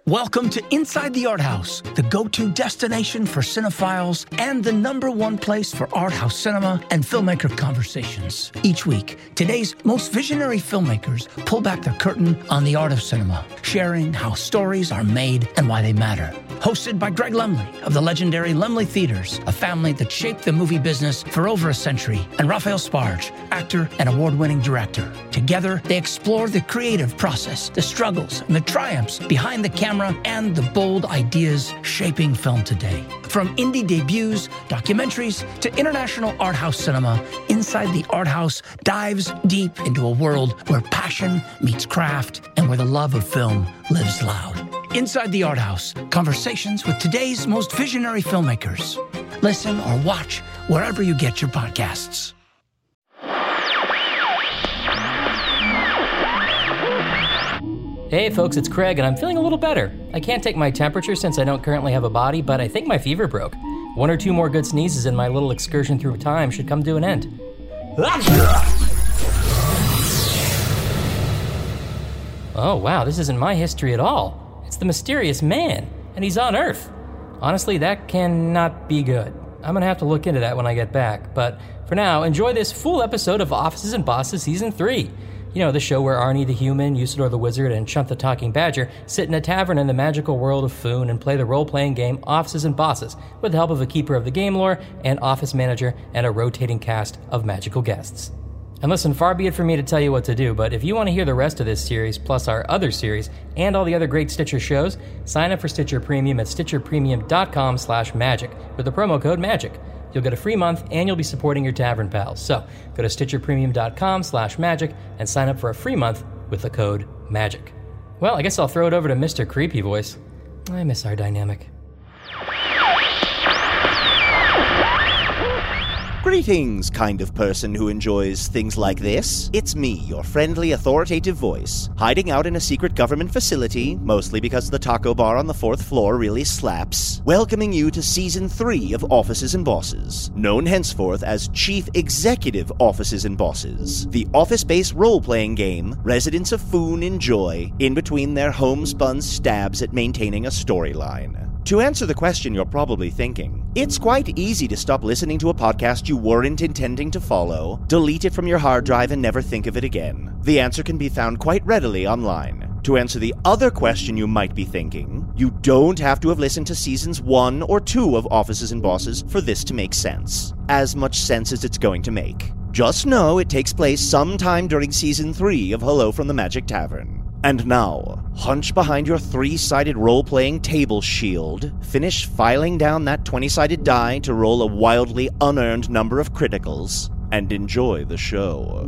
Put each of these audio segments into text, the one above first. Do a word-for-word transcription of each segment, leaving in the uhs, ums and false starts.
Welcome to Inside the Art House, the go-to destination for cinephiles and the number one place for art house cinema and filmmaker conversations. Each week, today's most visionary filmmakers pull back the curtain on the art of cinema, sharing how stories are made and why they matter. Hosted by Greg Lemley of the legendary Lemley Theaters, a family that shaped the movie business for over a century, and Raphael Sbarge, actor and award-winning director. Together, they explore the creative process, the struggles, and the triumphs behind the camera and the bold ideas shaping film today. From indie debuts, documentaries, to international art house cinema, Inside the Art House dives deep into a world where passion meets craft and where the love of film lives loud. Inside the Art House, conversations with today's most visionary filmmakers. Listen or watch wherever you get your podcasts. Hey folks, it's Craig, and I'm feeling a little better. I can't take my temperature since I don't currently have a body, but I think my fever broke. One or two more good sneezes and my little excursion through time should come to an end. Oh wow, this isn't my history at all. It's the mysterious man, and he's on Earth. Honestly, that cannot be good. I'm gonna have to look into that when I get back, but for now, enjoy this full episode of Offices and Bosses Season three. You know, the show where Arnie the Human, Usador the Wizard, and Chunt the Talking Badger sit in a tavern in the magical world of Foon and play the role-playing game Offices and Bosses with the help of a keeper of the game lore, an office manager, and a rotating cast of magical guests. And listen, far be it from me to tell you what to do, but if you want to hear the rest of this series, plus our other series, and all the other great Stitcher shows, sign up for Stitcher Premium at stitcherpremium.com slash magic with the promo code MAGIC. You'll get a free month, and you'll be supporting your tavern pals. So, go to stitcherpremium.com slash magic and sign up for a free month with the code MAGIC. Well, I guess I'll throw it over to Mister Creepy Voice. I miss our dynamic. Greetings, kind of person who enjoys things like this. It's me, your friendly, authoritative voice, hiding out in a secret government facility, mostly because the taco bar on the fourth floor really slaps, welcoming you to Season three of Offices and Bosses, known henceforth as Chief Executive Offices and Bosses, the office-based role-playing game residents of Foon enjoy in between their homespun stabs at maintaining a storyline. To answer the question you're probably thinking, it's quite easy to stop listening to a podcast you weren't intending to follow, delete it from your hard drive, and never think of it again. The answer can be found quite readily online. To answer the other question you might be thinking, you don't have to have listened to seasons one or two of Offices and Bosses for this to make sense. As much sense as it's going to make. Just know it takes place sometime during season three of Hello from the Magic Tavern. And now, hunch behind your three-sided role-playing table shield, finish filing down that twenty-sided die to roll a wildly unearned number of criticals, and enjoy the show.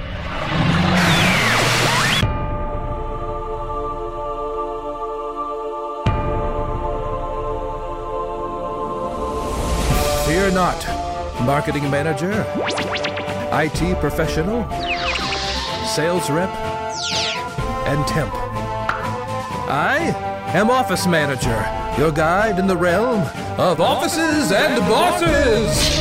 Fear not, marketing manager, I T professional, sales rep, and temp. I am Office Manager, your guide in the realm of Offices and Bosses!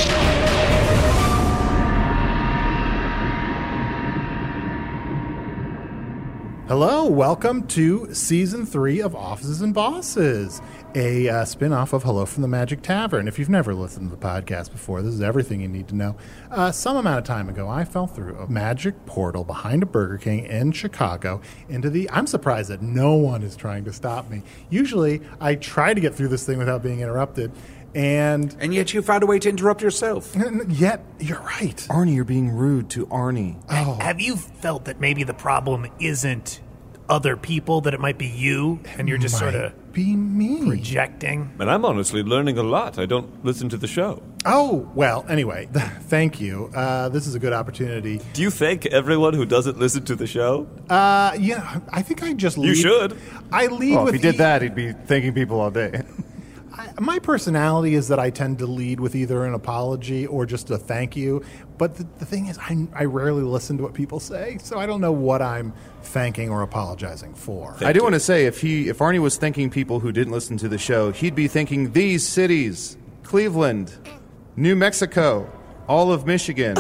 Hello, welcome to Season three of Offices and Bosses, a uh, spin-off of Hello from the Magic Tavern. If you've never listened to the podcast before, this is everything you need to know. Uh, some amount of time ago, I fell through a magic portal behind a Burger King in Chicago into the... I'm surprised that no one is trying to stop me. Usually, I try to get through this thing without being interrupted, and... And yet you found a way to interrupt yourself. Yet, you're right. Arnie, you're being rude to Arnie. Oh. Have you felt that maybe the problem isn't other people, that it might be you, and you're just Might sort of be me projecting? And I'm honestly learning a lot. I don't listen to the show. Oh, well, anyway, thank you. Uh, this is a good opportunity. Do you thank everyone who doesn't listen to the show? Uh, yeah, I think I just lead. You should. I lead Well, with... if he did e- that, he'd be thanking people all day. I, my personality is that I tend to lead with either an apology or just a thank you. But the, the thing is, I, I rarely listen to what people say, so I don't know what I'm thanking or apologizing for. I do want to say, if he, if Arnie was thanking people who didn't listen to the show, he'd be thanking these cities: Cleveland, New Mexico, all of Michigan,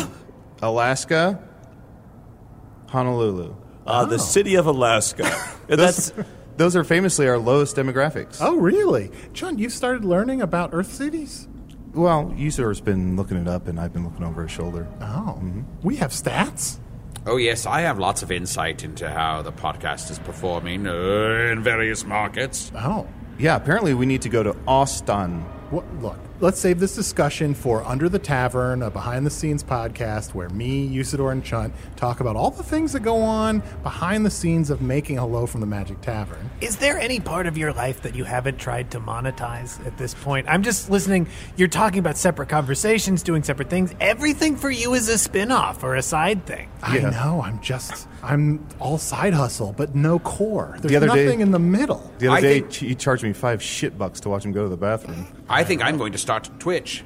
Alaska, Honolulu. Uh, oh. The city of Alaska. That's those are famously our lowest demographics. Oh, really? John, you started learning about Earth cities? Well, Usador's been looking it up, and I've been looking over his shoulder. Oh. Mm-hmm. We have stats? Oh, yes, I have lots of insight into how the podcast is performing uh, in various markets. Oh. Yeah, apparently we need to go to Austin. What, look, let's save this discussion for Under the Tavern, a behind-the-scenes podcast where me, Usador, and Chunt talk about all the things that go on behind the scenes of making Hello from the Magic Tavern. Is there any part of your life that you haven't tried to monetize at this point? I'm just listening. You're talking about separate conversations, doing separate things. Everything for you is a spin-off or a side thing. I yeah. know. I'm just, I'm all side hustle, but no core. There's the other nothing day, in the middle. The other I day, think, he charged me five shit bucks to watch him go to the bathroom. I think I'm going to start Twitch.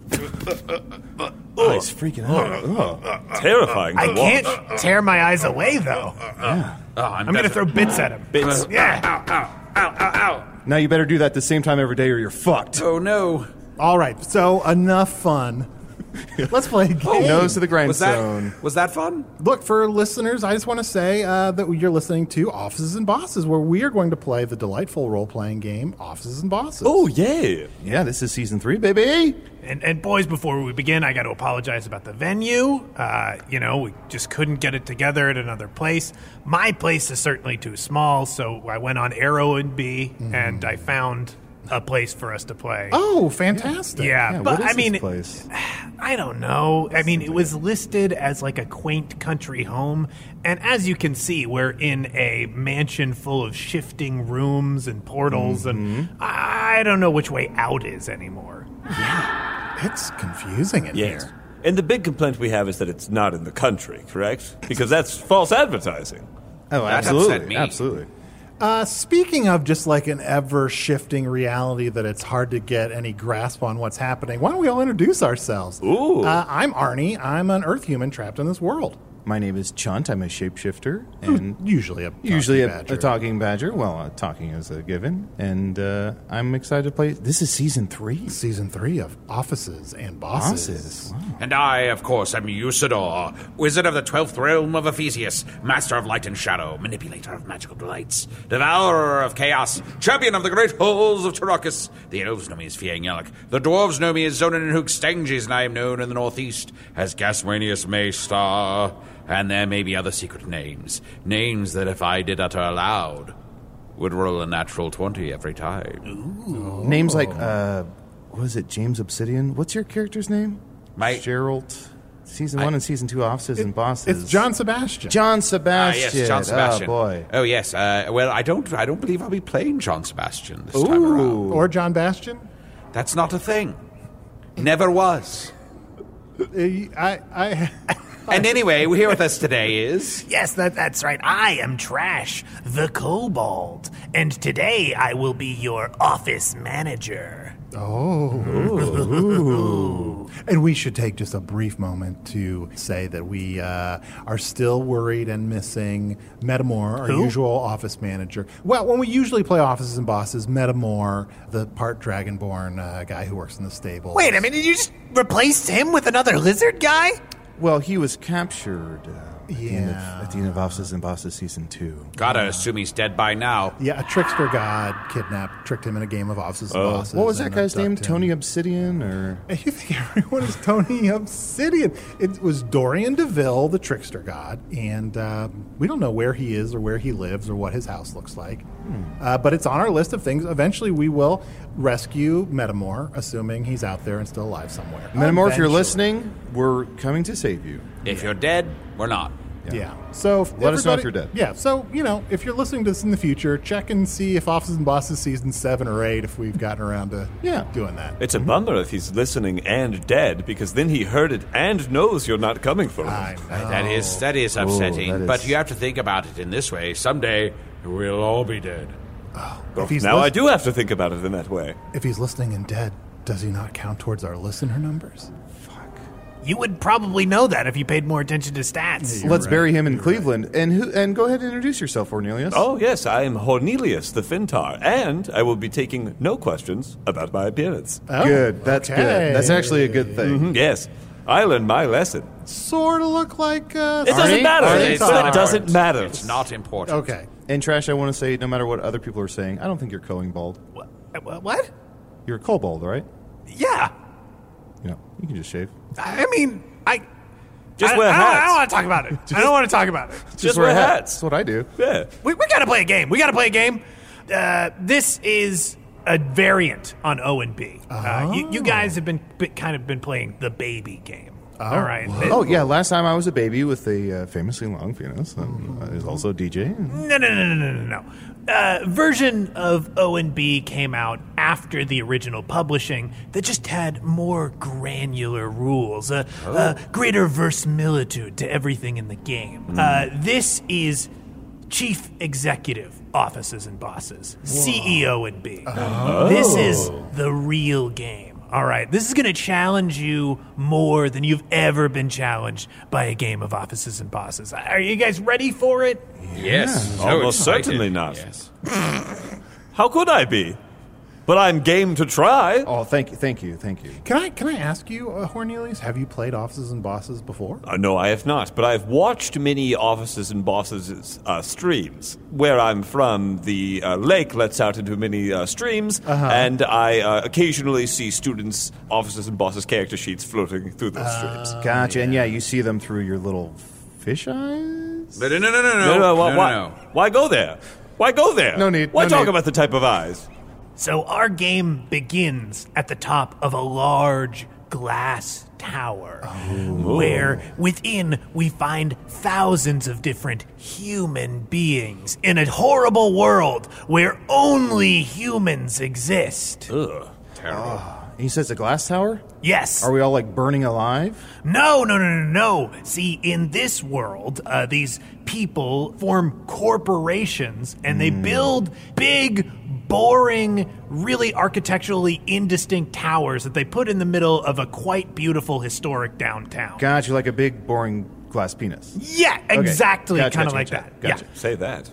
Oh, he's freaking out. Oh. Terrifying to I watch. can't tear my eyes away, though. Yeah. Oh, I'm, I'm going to throw bits at him. Bits. Yeah. Ow, ow, ow, ow, ow. Now you better do that at the same time every day or you're fucked. Oh, no. All right, so enough fun. Let's play a game. Nose to the Was grindstone. that, was that fun? Look, for listeners, I just want to say uh, that you're listening to Offices and Bosses, where we are going to play the delightful role-playing game Offices and Bosses. Oh, yeah. Yeah, this is season three, baby. And, and boys, before we begin, I got to apologize about the venue. Uh, you know, we just couldn't get it together at another place. My place is certainly too small, so I went on Arrowwood B, mm. and I found a place for us to play. Oh, fantastic. Yeah, Yeah, but what is I mean, this place? I don't know. I mean, it was listed as like a quaint country home, and as you can see, we're in a mansion full of shifting rooms and portals, Mm-hmm. and I don't know which way out is anymore. Yeah, it's confusing in Yes. here. And the big complaint we have is that it's not in the country, correct? Because that's false advertising. Oh, That absolutely. upset me. Absolutely. Uh, speaking of just like an ever-shifting reality that it's hard to get any grasp on what's happening, why don't we all introduce ourselves? Ooh. Uh, I'm Arnie. I'm an Earth human trapped in this world. My name is Chunt. I'm a shapeshifter. And Usually a talking usually a, badger. a talking badger. Well, uh, talking is a given. And uh, I'm excited to play. This is season three. Season three of Offices and Bosses. Bosses. Wow. And I, of course, am Usador, wizard of the twelfth realm of Ephesius, master of light and shadow, manipulator of magical delights, devourer of chaos, champion of the great halls of Tarakas. The elves know me as Fiangyalak. The dwarves know me as Zonin and Hookstanges, and I am known in the northeast as Gaswanius Maystar. And there may be other secret names. Names that, if I did utter aloud, would roll a natural twenty every time. Ooh. Names like, uh, what is it, James Obsidian? What's your character's name? My- Gerald. Season I- one and season two Offices and Bosses. It's John Sebastian. John Ah, Sebastian. yes, John Sebastian. Oh, boy. Oh, yes. Uh, well, I don't I don't believe I'll be playing John Sebastian this time around. Ooh. Or John Bastion. That's not a thing. Never was. Uh, I, I, And anyway, here with us today is... Yes, that, that's right. I am Trash, the Kobold, and today I will be your office manager. Oh. Ooh. And we should take just a brief moment to say that we uh, are still worried and missing Metamore, our Who? usual office manager. Well, when we usually play Offices and Bosses, Metamore, the part Dragonborn uh, guy who works in the stable. Wait a minute, you just replaced him with another lizard guy? Well, he was captured uh, at, the end of, Yeah. at the end of Offices and Bosses season two. Gotta assume he's dead by now. Yeah, a trickster god kidnapped, tricked him in a game of Offices and Bosses. What was that and guy's name? abducted him. Tony Obsidian? Or You think everyone is Tony Obsidian? It was Dorian DeVille, the trickster god, and uh, we don't know where he is or where he lives or what his house looks like. Hmm. Uh, but it's on our list of things. Eventually, we will rescue Metamore, assuming he's out there and still alive somewhere. Metamore, if you're Eventually. listening, we're coming to save you. If you're dead, we're not. Yeah. So if Let us know if everybody- you're dead. Yeah. So you know, if you're listening to this in the future, check and see if Offices and Bosses season seven or eight, if we've gotten around to Yeah. doing that. It's a bummer if he's listening and dead, because then he heard it and knows you're not coming for him. I know. That is that is upsetting. that is- But you have to think about it in this way. Someday, we'll all be dead. If he's Now lis- I do have to think about it in that way. If he's listening and dead, does he not count towards our listener numbers? You would probably know that if you paid more attention to stats. You're Let's right. bury him in Cleveland. And who? And go ahead and introduce yourself, Cornelius. Oh, yes, I am Hornelius the Fintar, and I will be taking no questions about my appearance. Oh, good. That's okay. good. That's actually a good thing. Mhm, Yes, I learned my lesson. Sort of look like. Uh, It doesn't Arnie? matter. Arnie, It it's not doesn't important. matter. It's not important. Okay. And Trash, I want to say, no matter what other people are saying, I don't think you're going bald. What? What? You're kobold, right? Yeah. You know, you can just shave. I mean, I... Just I, wear I, hats. I don't want to talk about it. I don't want to talk about it. Just, just wear hats. hats. That's what I do. Yeah. We, we got to play a game. We got to play a game. Uh, this is a variant on O and B. Oh. Uh, you, you guys have been, been kind of been playing the baby game. Oh. All right. Oh, yeah. Last time I was a baby with a uh, famously long penis. And I was also a D J. No, no, no, no, no, no, no. Uh, version of O and B came out after the original publishing that just had more granular rules, a oh. uh, greater verisimilitude to everything in the game. Mm. Uh, this is Chief Executive Offices and Bosses, Whoa. C E O and B. Oh. This is the real game. All right, this is going to challenge you more than you've ever been challenged by a game of Offices and Bosses. Are you guys ready for it? Yes. So Almost excited. Certainly not. Yes. How could I be? But I'm game to try. Oh, thank you, thank you, thank you. Can I can I ask you, uh, Hornelius, have you played Offices and Bosses before? Uh, no, I have not, but I've watched many Offices and Bosses uh, streams. Where I'm from, the uh, lake lets out into many uh, streams, uh-huh. and I uh, occasionally see students' Offices and Bosses character sheets floating through those Uh, streams. Gotcha, and yeah, you see them through your little fish eyes? No, no, no, no, no, no, no, why, no, why, no. why go there? Why go there? No need, Why no talk need. about the type of eyes? So our game begins at the top of a large glass tower, where within we find thousands of different human beings in a horrible world where only humans exist. Ugh. Terrible. He says a glass tower? Yes. Are we all, like, burning alive? No, no, no, no, no. See, in this world, uh, these people form corporations, and they build big, boring, really architecturally indistinct towers that they put in the middle of a quite beautiful historic downtown. Gotcha, like a big, boring glass penis. Yeah, exactly, Gotcha, kind of gotcha, like gotcha, that. gotcha. Yeah. Say that.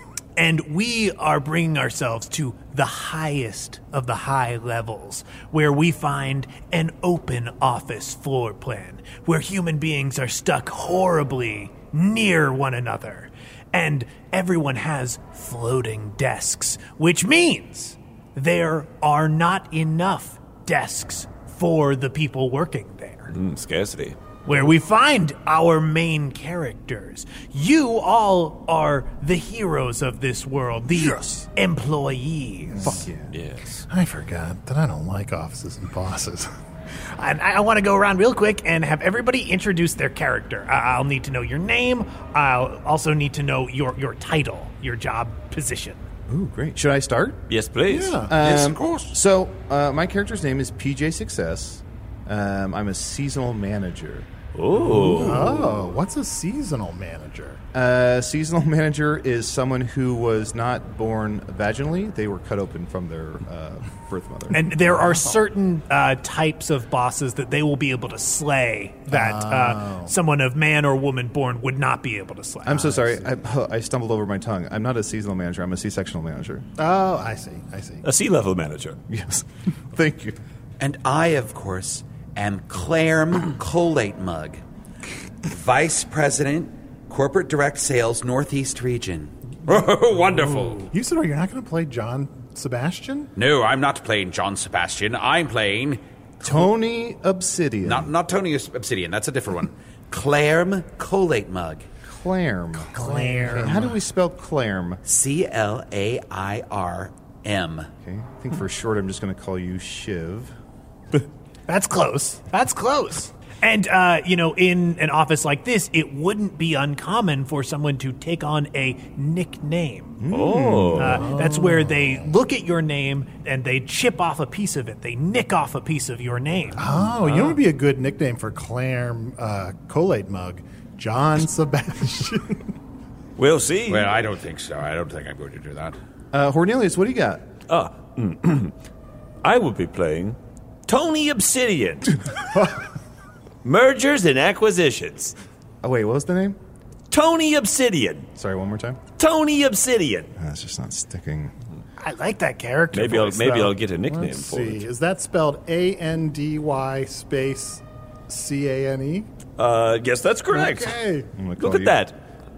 And we are bringing ourselves to the highest of the high levels, where we find an open office floor plan, where human beings are stuck horribly near one another. And everyone has floating desks, which means there are not enough desks for the people working there. Mm, scarcity. Where we find our main characters. You all are the heroes of this world, the Yes. employees. Fuck yeah. Yes. I forgot that I don't like Offices and Bosses. And I, I want to go around real quick and have everybody introduce their character. I, I'll need to know your name. I'll also need to know your, your title, your job position. Ooh, great. Should I start? Yes, please. Yeah. Um, Yes, of course. So, uh, my character's name is P J Success. Um, I'm a seasonal manager. Ooh. Oh, what's a seasonal manager? Uh, seasonal manager is someone who was not born vaginally. They were cut open from their uh, birth mother. And there are certain uh, types of bosses that they will be able to slay that uh, someone of man or woman born would not be able to slay. I'm so sorry. I, I stumbled over my tongue. I'm not a seasonal manager. I'm a C-sectional manager. Oh, I see. I see. A sea-level manager. Yes. Thank you. And I, of course, am Clarm Colate Mug, Vice President, Corporate Direct Sales, Northeast Region. Oh, wonderful. You said you're not going to play John Sebastian? No, I'm not playing John Sebastian. I'm playing... Tony Obsidian. Not not Tony Obsidian. That's a different one. Clarm Colate Mug. Clarm. Claire. How do we spell Clarm? C L A I R M. Okay. I think for short, I'm just going to call you Shiv. That's close. That's close. And, uh, you know, in an office like this, it wouldn't be uncommon for someone to take on a nickname. Oh. Uh, that's where they look at your name and they chip off a piece of it. They nick off a piece of your name. Oh, you know what would be a good nickname for Claire uh, Colate Mug? John Sebastian. We'll see. Well, I don't think so. I don't think I'm going to do that. Uh, Hornelius, what do you got? Ah, I will be playing Tony Obsidian. Mergers and acquisitions. Oh, wait, what was the name? Tony Obsidian. Sorry, one more time. Tony Obsidian. That's just not sticking. I like that character. Maybe I'll voice, maybe though. I'll get a nickname Let's for see. it. Is that spelled A N D Y space C A N E? Uh, yes, that's correct. Okay. I'm gonna Look call at you- that.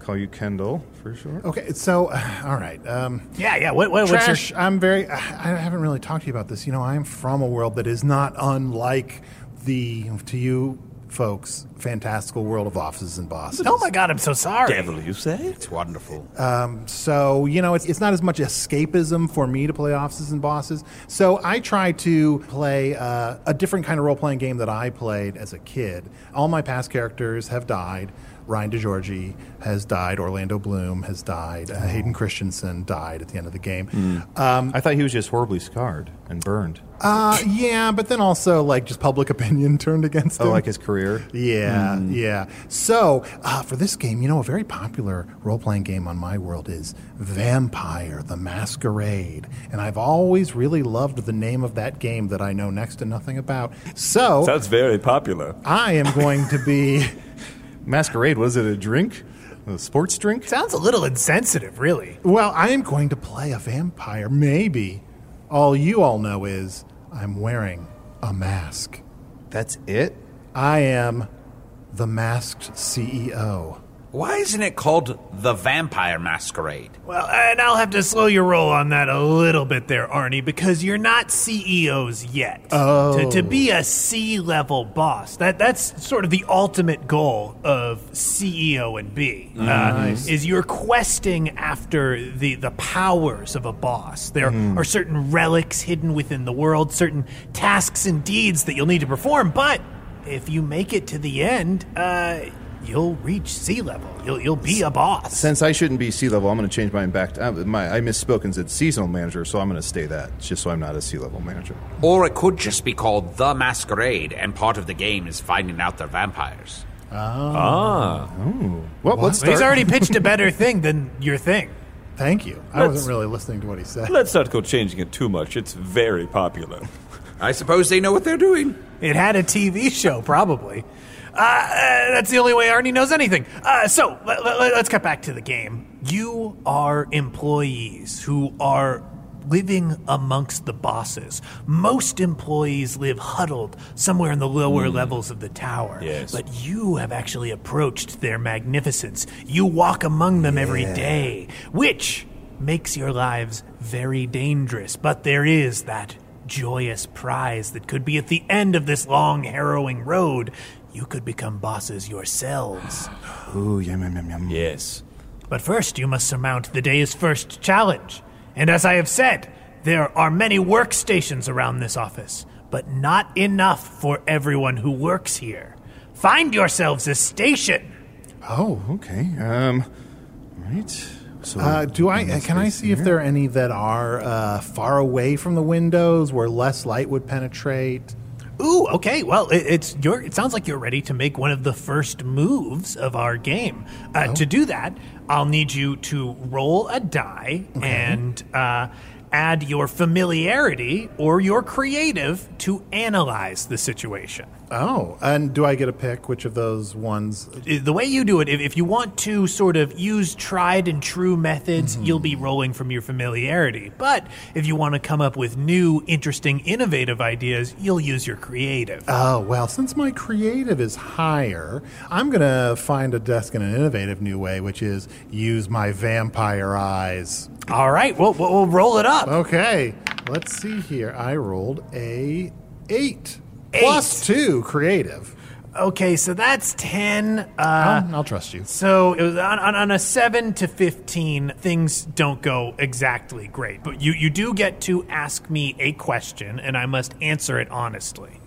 call you Kendall for sure. Okay, so, uh, all right. Um, Yeah, yeah. What, what, what's Trash, your... I'm very, I haven't really talked to you about this. You know, I'm from a world that is not unlike the, to you folks, fantastical world of Offices and Bosses. Oh, my God, I'm so sorry. Devil, you say? It's wonderful. So, you know, it's, it's not as much escapism for me to play Offices and Bosses. So I try to play uh, a different kind of role-playing game that I played as a kid. All my past characters have died. Ryan DeGiorgi has died. Orlando Bloom has died. Uh, Hayden Christensen died at the end of the game. Mm. Um, I thought he was just horribly scarred and burned. uh, yeah, but then also, like, just public opinion turned against him. Oh, like his career? Yeah, yeah. So, uh, for this game, you know, a very popular role-playing game on my world is Vampire the Masquerade. And I've always really loved the name of that game that I know next to nothing about. So, Sounds very popular. I am going to be... Masquerade, was it a drink? A sports drink? Sounds a little insensitive, really. Well, I am going to play a vampire, maybe. All you all know is I'm wearing a mask. That's it? I am the masked C E O. Why isn't it called the Vampire Masquerade? Well, and I'll have to slow your roll on that a little bit there, Arnie, because you're not C E Os yet. Oh. To, to be a C-level boss, that that's sort of the ultimate goal of C E O and B. Nice. Uh, is you're questing after the, the powers of a boss. There are certain relics hidden within the world, certain tasks and deeds that you'll need to perform, but if you make it to the end, uh... you'll reach sea level. You'll you'll be a boss. Since I shouldn't be sea level, I'm going to change mine back to uh, my. I misspoke and said seasonal manager, so I'm going to stay that, just so I'm not a sea level manager. Or it could just be called The Masquerade, and part of the game is finding out they're vampires. Ah. Well, let's He's start. already pitched a better thing than your thing. Thank you. I Let's- wasn't really listening to what he said. Let's not go changing it too much. It's very popular. I suppose they know what they're doing. It had a T V show, probably. Uh, uh, that's the only way Arnie knows anything. Uh, so let, let, let's cut back to the game. You are employees who are living amongst the bosses. Most employees live huddled somewhere in the lower levels of the tower. Yes. But you have actually approached their magnificence. You walk among them every day, which makes your lives very dangerous. But there is that joyous prize that could be at the end of this long, harrowing road. You could become bosses yourselves. Ooh, yum, yum, yum, yum. Yes. But first, you must surmount the day's first challenge. And as I have said, there are many workstations around this office, but not enough for everyone who works here. Find yourselves a station. Oh, okay. Um, right. So, Uh, do I? let's Can I face see if here. there are any that are uh, far away from the windows where less light would penetrate? Ooh, okay. Well, it, it's your. It sounds like you're ready to make one of the first moves of our game. Uh, To do that, I'll need you to roll a die and uh, add your familiarity or your creative to analyze the situation. Oh, and do I get a pick which of those ones? The way you do it, if, if you want to sort of use tried and true methods, you'll be rolling from your familiarity. But if you want to come up with new, interesting, innovative ideas, you'll use your creative. Oh, well, since my creative is higher, I'm going to find a desk in an innovative new way, which is use my vampire eyes. All right, well, we'll we'll roll it up. Okay, let's see here. I rolled a eight. Eight. Plus two creative. Okay, so that's ten. Uh, I'll, I'll trust you. so it was on, on, on a seven to fifteen, things don't go exactly great. But you, you do get to ask me a question, and I must answer it honestly.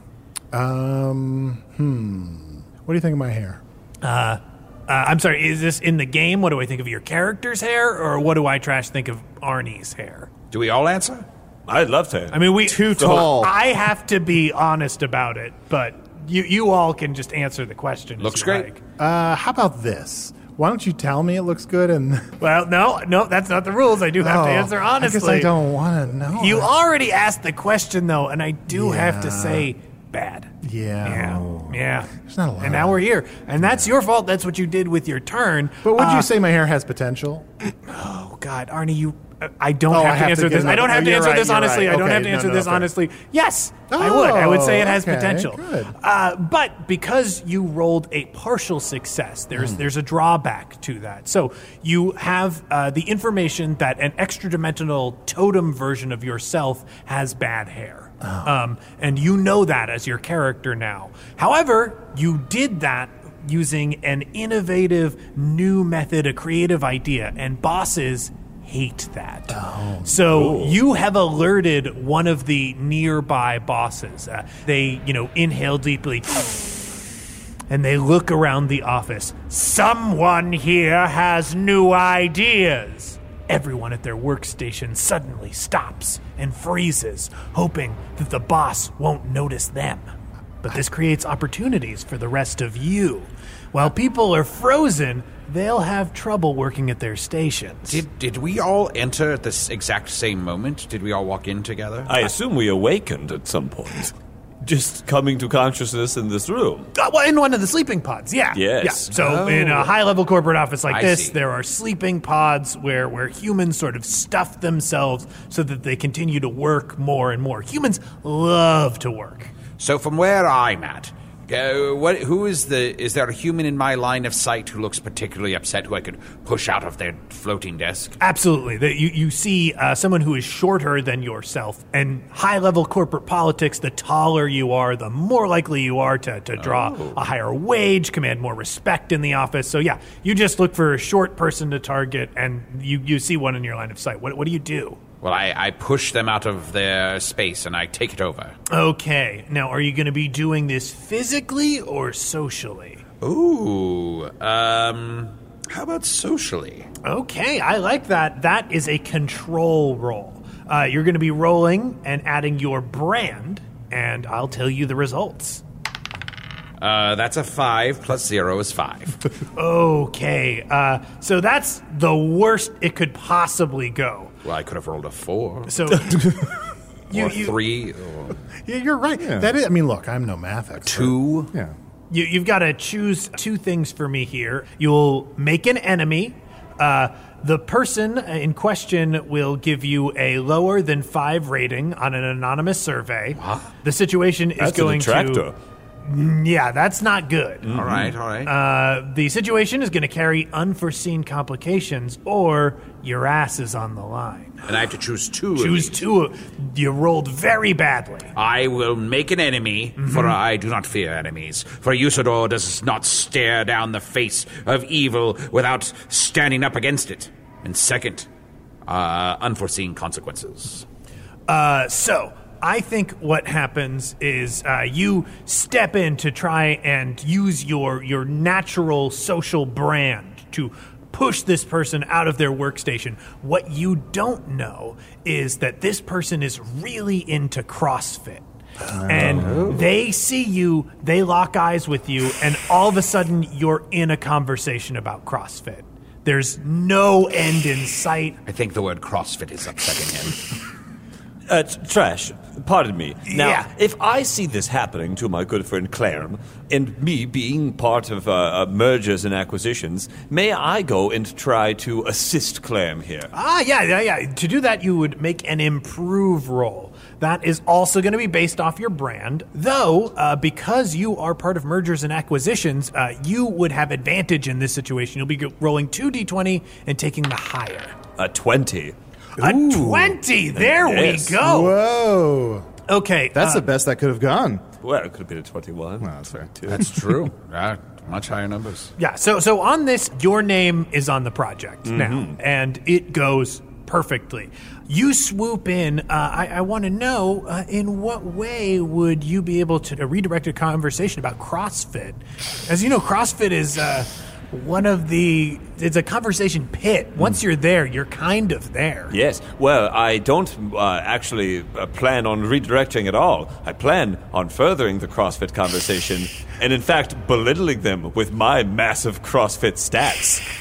Um, hmm. What do you think of my hair? Uh, I'm sorry, is this in the game? What do I think of your character's hair, or what do I trash think of Arnie's hair? Do we all answer? I'd love to. I mean, we Too tall. I have to be honest about it, but you you all can just answer the question. as Looks you great. like. Uh, how about this? Why don't you tell me it looks good and... Well, no, no, that's not the rules. I do have to Oh, answer honestly. I guess I don't want to know. You already asked the question, though, and I do have to Yeah. say bad. Yeah. Yeah, yeah. There's not a lot And now of- we're here. And that's your fault. That's what you did with your turn. But would Uh, you say my hair has potential? Oh, God, Arnie, you... uh, I don't Oh, have I to have to answer get this. I another- don't have oh, to you're answer right, this you're honestly. right. I don't Okay, have to no, answer no, this okay. honestly. Yes, I would. I would say it has okay, potential. good. Uh, but because you rolled a partial success, there's there's a drawback to that. So you have uh, the information that an extra-dimensional totem version of yourself has bad hair. Um, and you know that as your character now. However, you did that using an innovative new method, a creative idea, and bosses hate that. Oh, so you have alerted one of the nearby bosses. Uh, they, you know, inhale deeply and they look around the office. Someone here has new ideas. Everyone at their workstation suddenly stops and freezes, hoping that the boss won't notice them. But this creates opportunities for the rest of you. While people are frozen, they'll have trouble working at their stations. Did did we all enter at this exact same moment? Did we all walk in together? I assume we awakened at some point. Just coming to consciousness in this room. Uh, well, in one of the sleeping pods, yeah. Yes. Yeah. So in a high-level corporate office like I this, see. there are sleeping pods where, where humans sort of stuff themselves so that they continue to work more and more. Humans love to work. So from where I'm at, uh, what? Who is the? Is there a human in my line of sight who looks particularly upset? Who I could push out of their floating desk? Absolutely. The, you, you see uh, someone who is shorter than yourself. And high-level corporate politics, the taller you are, the more likely you are to, to draw Oh. a higher wage, command more respect in the office. So yeah, you just look for a short person to target, and you, you see one in your line of sight. What, what do you do? Well, I, I push them out of their space and I take it over. Okay. Now, are you going to be doing this physically or socially? Ooh, um, how about socially? Okay, I like that. That is a control roll. Uh, you're going to be rolling and adding your brand, and I'll tell you the results. Uh, that's a five plus zero is five. Okay, uh, so that's the worst it could possibly go. Well, I could have rolled a four So, you, or you, three or Yeah, you're right. That is, I mean, look, I'm no math expert. two. Yeah. you, you've got to choose two things for me here. You'll make an enemy. Uh, the person in question will give you a lower than five rating on an anonymous survey. What? The situation is That's an going attractor. to. Yeah, that's not good. All right, all right. Uh, the situation is going to carry unforeseen complications, or your ass is on the line. and I have to choose two. of Choose these. two. You rolled very badly. I will make an enemy, for I do not fear enemies. For Usador does not stare down the face of evil without standing up against it. And second, uh, unforeseen consequences. Uh, so, I think what happens is uh, you step in to try and use your your natural social brand to push this person out of their workstation. What you don't know is that this person is really into CrossFit. And they see you, they lock eyes with you, and all of a sudden you're in a conversation about CrossFit. There's no end in sight. I think the word CrossFit is upsetting him. Uh, t- Trash, pardon me. Now, Yeah. if I see this happening to my good friend Clarem, and me being part of uh, uh, mergers and acquisitions, may I go and try to assist Clarem here? Ah, yeah, yeah, yeah. To do that, you would make an improve roll. That is also going to be based off your brand, though, uh, because you are part of mergers and acquisitions, uh, you would have advantage in this situation. You'll be go- rolling two d twenty and taking the higher. A twenty. A twenty! There Yes. we go! Whoa. Okay. That's uh, the best that could have gone. Well, it could have been a twenty-one. Well, that's fair. That's true. Uh, much higher numbers. Yeah, so so on this, your name is on the project Mm-hmm. now, and it goes perfectly. You swoop in. Uh, I, I want to know, uh, in what way would you be able to uh, redirect a conversation about CrossFit? As you know, CrossFit is uh, one of the, it's a conversation pit. Once you're there, you're kind of there. Yes. Well, I don't uh, actually uh, plan on redirecting at all. I plan on furthering the CrossFit conversation, and in fact, belittling them with my massive CrossFit stats.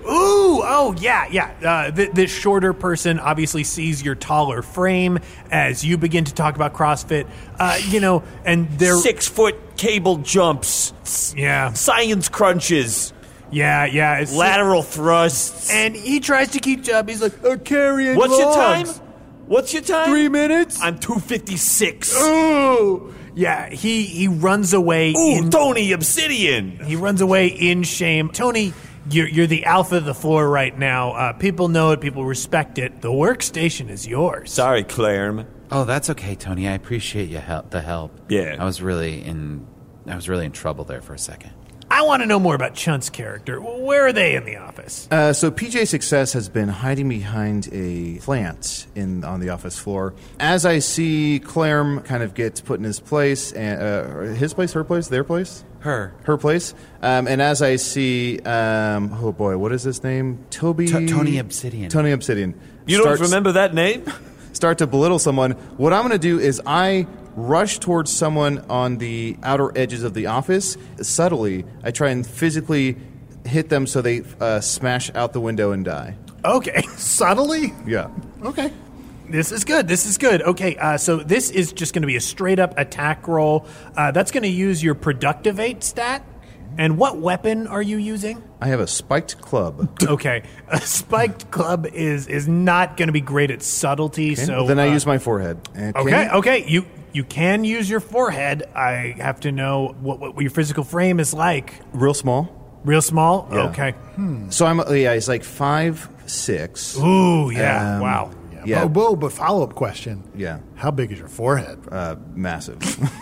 Ooh, oh, yeah, yeah. Uh, th- this shorter person obviously sees your taller frame as you begin to talk about CrossFit. Uh, you know, and they're... Six-foot cable jumps. Yeah. Science crunches. Yeah, yeah. It's Lateral thrusts. And he tries to keep up. He's like, I'm carrying What's your time? logs." What's your time? Three minutes? I'm two fifty-six. Ooh. Yeah, he, he runs away. Ooh, in, Tony Obsidian. He runs away in shame. Tony, you're, you're the alpha of the floor right now. Uh, people know it. People respect it. The workstation is yours. Sorry, Claire. Oh, that's okay, Tony. I appreciate you help, the help. Yeah. I was really in I was really in trouble there for a second. I want to know more about Chunt's character. Where are they in the office? Uh, so P J Success has been hiding behind a plant in on the office floor. As I see Clarm kind of get put in his place, and uh, his place, her place, their place, Her. her place, um, and as I see, um, oh boy, what is his name? Toby, T- Tony Obsidian. Tony Obsidian. You starts- don't remember that name? Start to belittle someone. What I'm going to do is I rush towards someone on the outer edges of the office subtly. I try and physically hit them so they uh, smash out the window and die. Okay. Subtly? Yeah. Okay. This is good. This is good. Okay, uh, so this is just going to be a straight-up attack roll. Uh, that's going to use your Productivate stat. And what weapon are you using? I have a spiked club. Okay, a spiked club is is not going to be great at subtlety. Okay. So Well, then I uh, use my forehead. Okay. Okay, okay, you you can use your forehead. I have to know what, what your physical frame is like. Real small. Real small. Yeah. Okay. So I'm yeah, it's like five six. Ooh, yeah. Um, wow. Yeah. Oh, whoa, but follow-up question. Yeah. How big is your forehead? Uh, massive.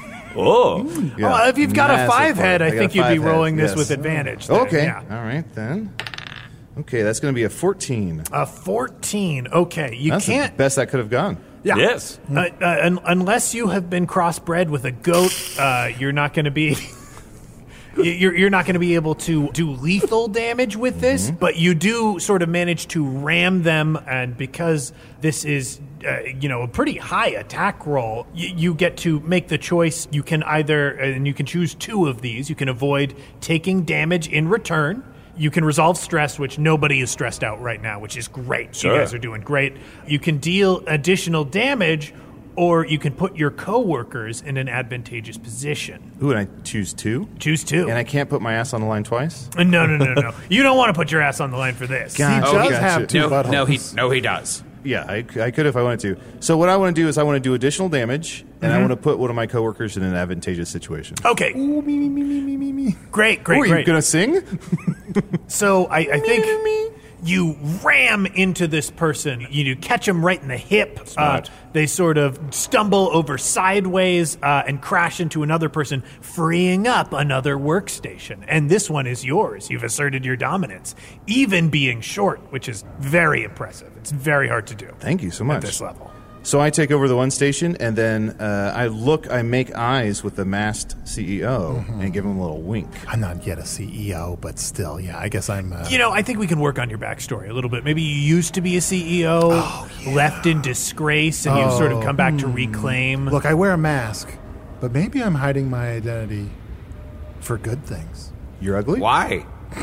Oh. Yeah. Well, if you've got Massive a five head, forehead. I, got think a you'd be five head, rolling this yes. with advantage. then, Okay. yeah. All right then. Okay, that's going to be a fourteen. A fourteen. Okay, you That's can't. the best that could have gone. Yeah. Yes. Uh, uh, un- unless you have been crossbred with a goat, uh, you're not going to be. You're, you're not going to be able to do lethal damage with this, Mm-hmm. but you do sort of manage to ram them, and because this is, uh, you know, a pretty high attack roll, you, you get to make the choice. You can either, and you can choose two of these. You can avoid taking damage in return. You can resolve stress, which nobody is stressed out right now, which is great. Sure. You guys are doing great. You can deal additional damage, or you can put your coworkers in an advantageous position. Ooh, and I choose two? Choose two. And I can't put my ass on the line twice? Uh, No, no, no, no. You don't want to put your ass on the line for this. God. He Oh, does gotcha. have two No, buttholes. no, he, no, he does. Yeah, I, I could if I wanted to. So what I want to do is I want to do additional damage, and Mm-hmm. I want to put one of my coworkers in an advantageous situation. Okay. Ooh, me, me, me, me, me, me, me. Great, great, Ooh, are you great. going to sing? So I, I think you ram into this person. You catch them right in the hip. Uh, they sort of stumble over sideways uh, and crash into another person, freeing up another workstation. And this one is yours. You've asserted your dominance, even being short, which is very impressive. It's very hard to do Thank you so at much. this level. So I take over the one station, and then uh, I look, I make eyes with the masked C E O Mm-hmm. and give him a little wink. I'm not yet a C E O, but still, yeah, I guess I'm... Uh, You know, I think we can work on your backstory a little bit. Maybe you used to be a C E O, Oh, left in disgrace, and you've sort of Oh, come back to reclaim. Look, I wear a mask, but maybe I'm hiding my identity for good things. You're ugly? Why?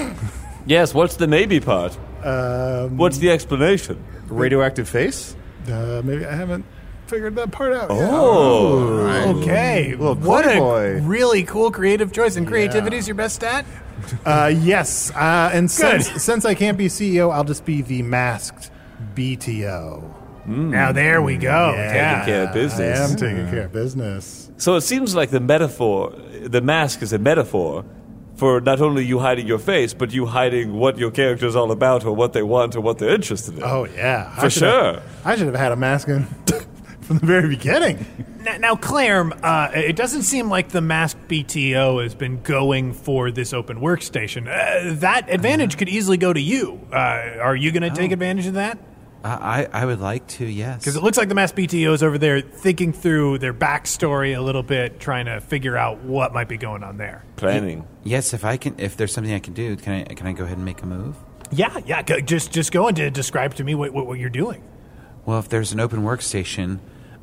Yes, what's the maybe part? Um, What's the explanation? Radioactive face? uh, maybe I haven't figured that part out yet. Oh. Okay, Little what a playboy. really cool creative choice. And creativity is your best stat? Uh, yes, uh, and since, Good. since I can't be C E O, I'll just be the masked B T O. Now there we go. Yeah. Taking care of I business. am taking care of business. So it seems like the metaphor, the mask is a metaphor for not only you hiding your face, but you hiding what your character is all about, or what they want, or what they're interested in. Oh, yeah. For I should sure. Have, I should have had a mask in from the very beginning. Now, now Claire, uh, it doesn't seem like the masked B T O has been going for this open workstation. Uh, that advantage could easily go to you. Uh, are you going to take advantage of that? I, I I would like to, yes. Because it looks like the masked B T O is over there thinking through their backstory a little bit, trying to figure out what might be going on there. Planning. Yes, if I can, if there's something I can do, can I can I go ahead and make a move? Yeah, yeah. Go, just just go and to describe to me what, what, what you're doing. Well, if there's an open workstation,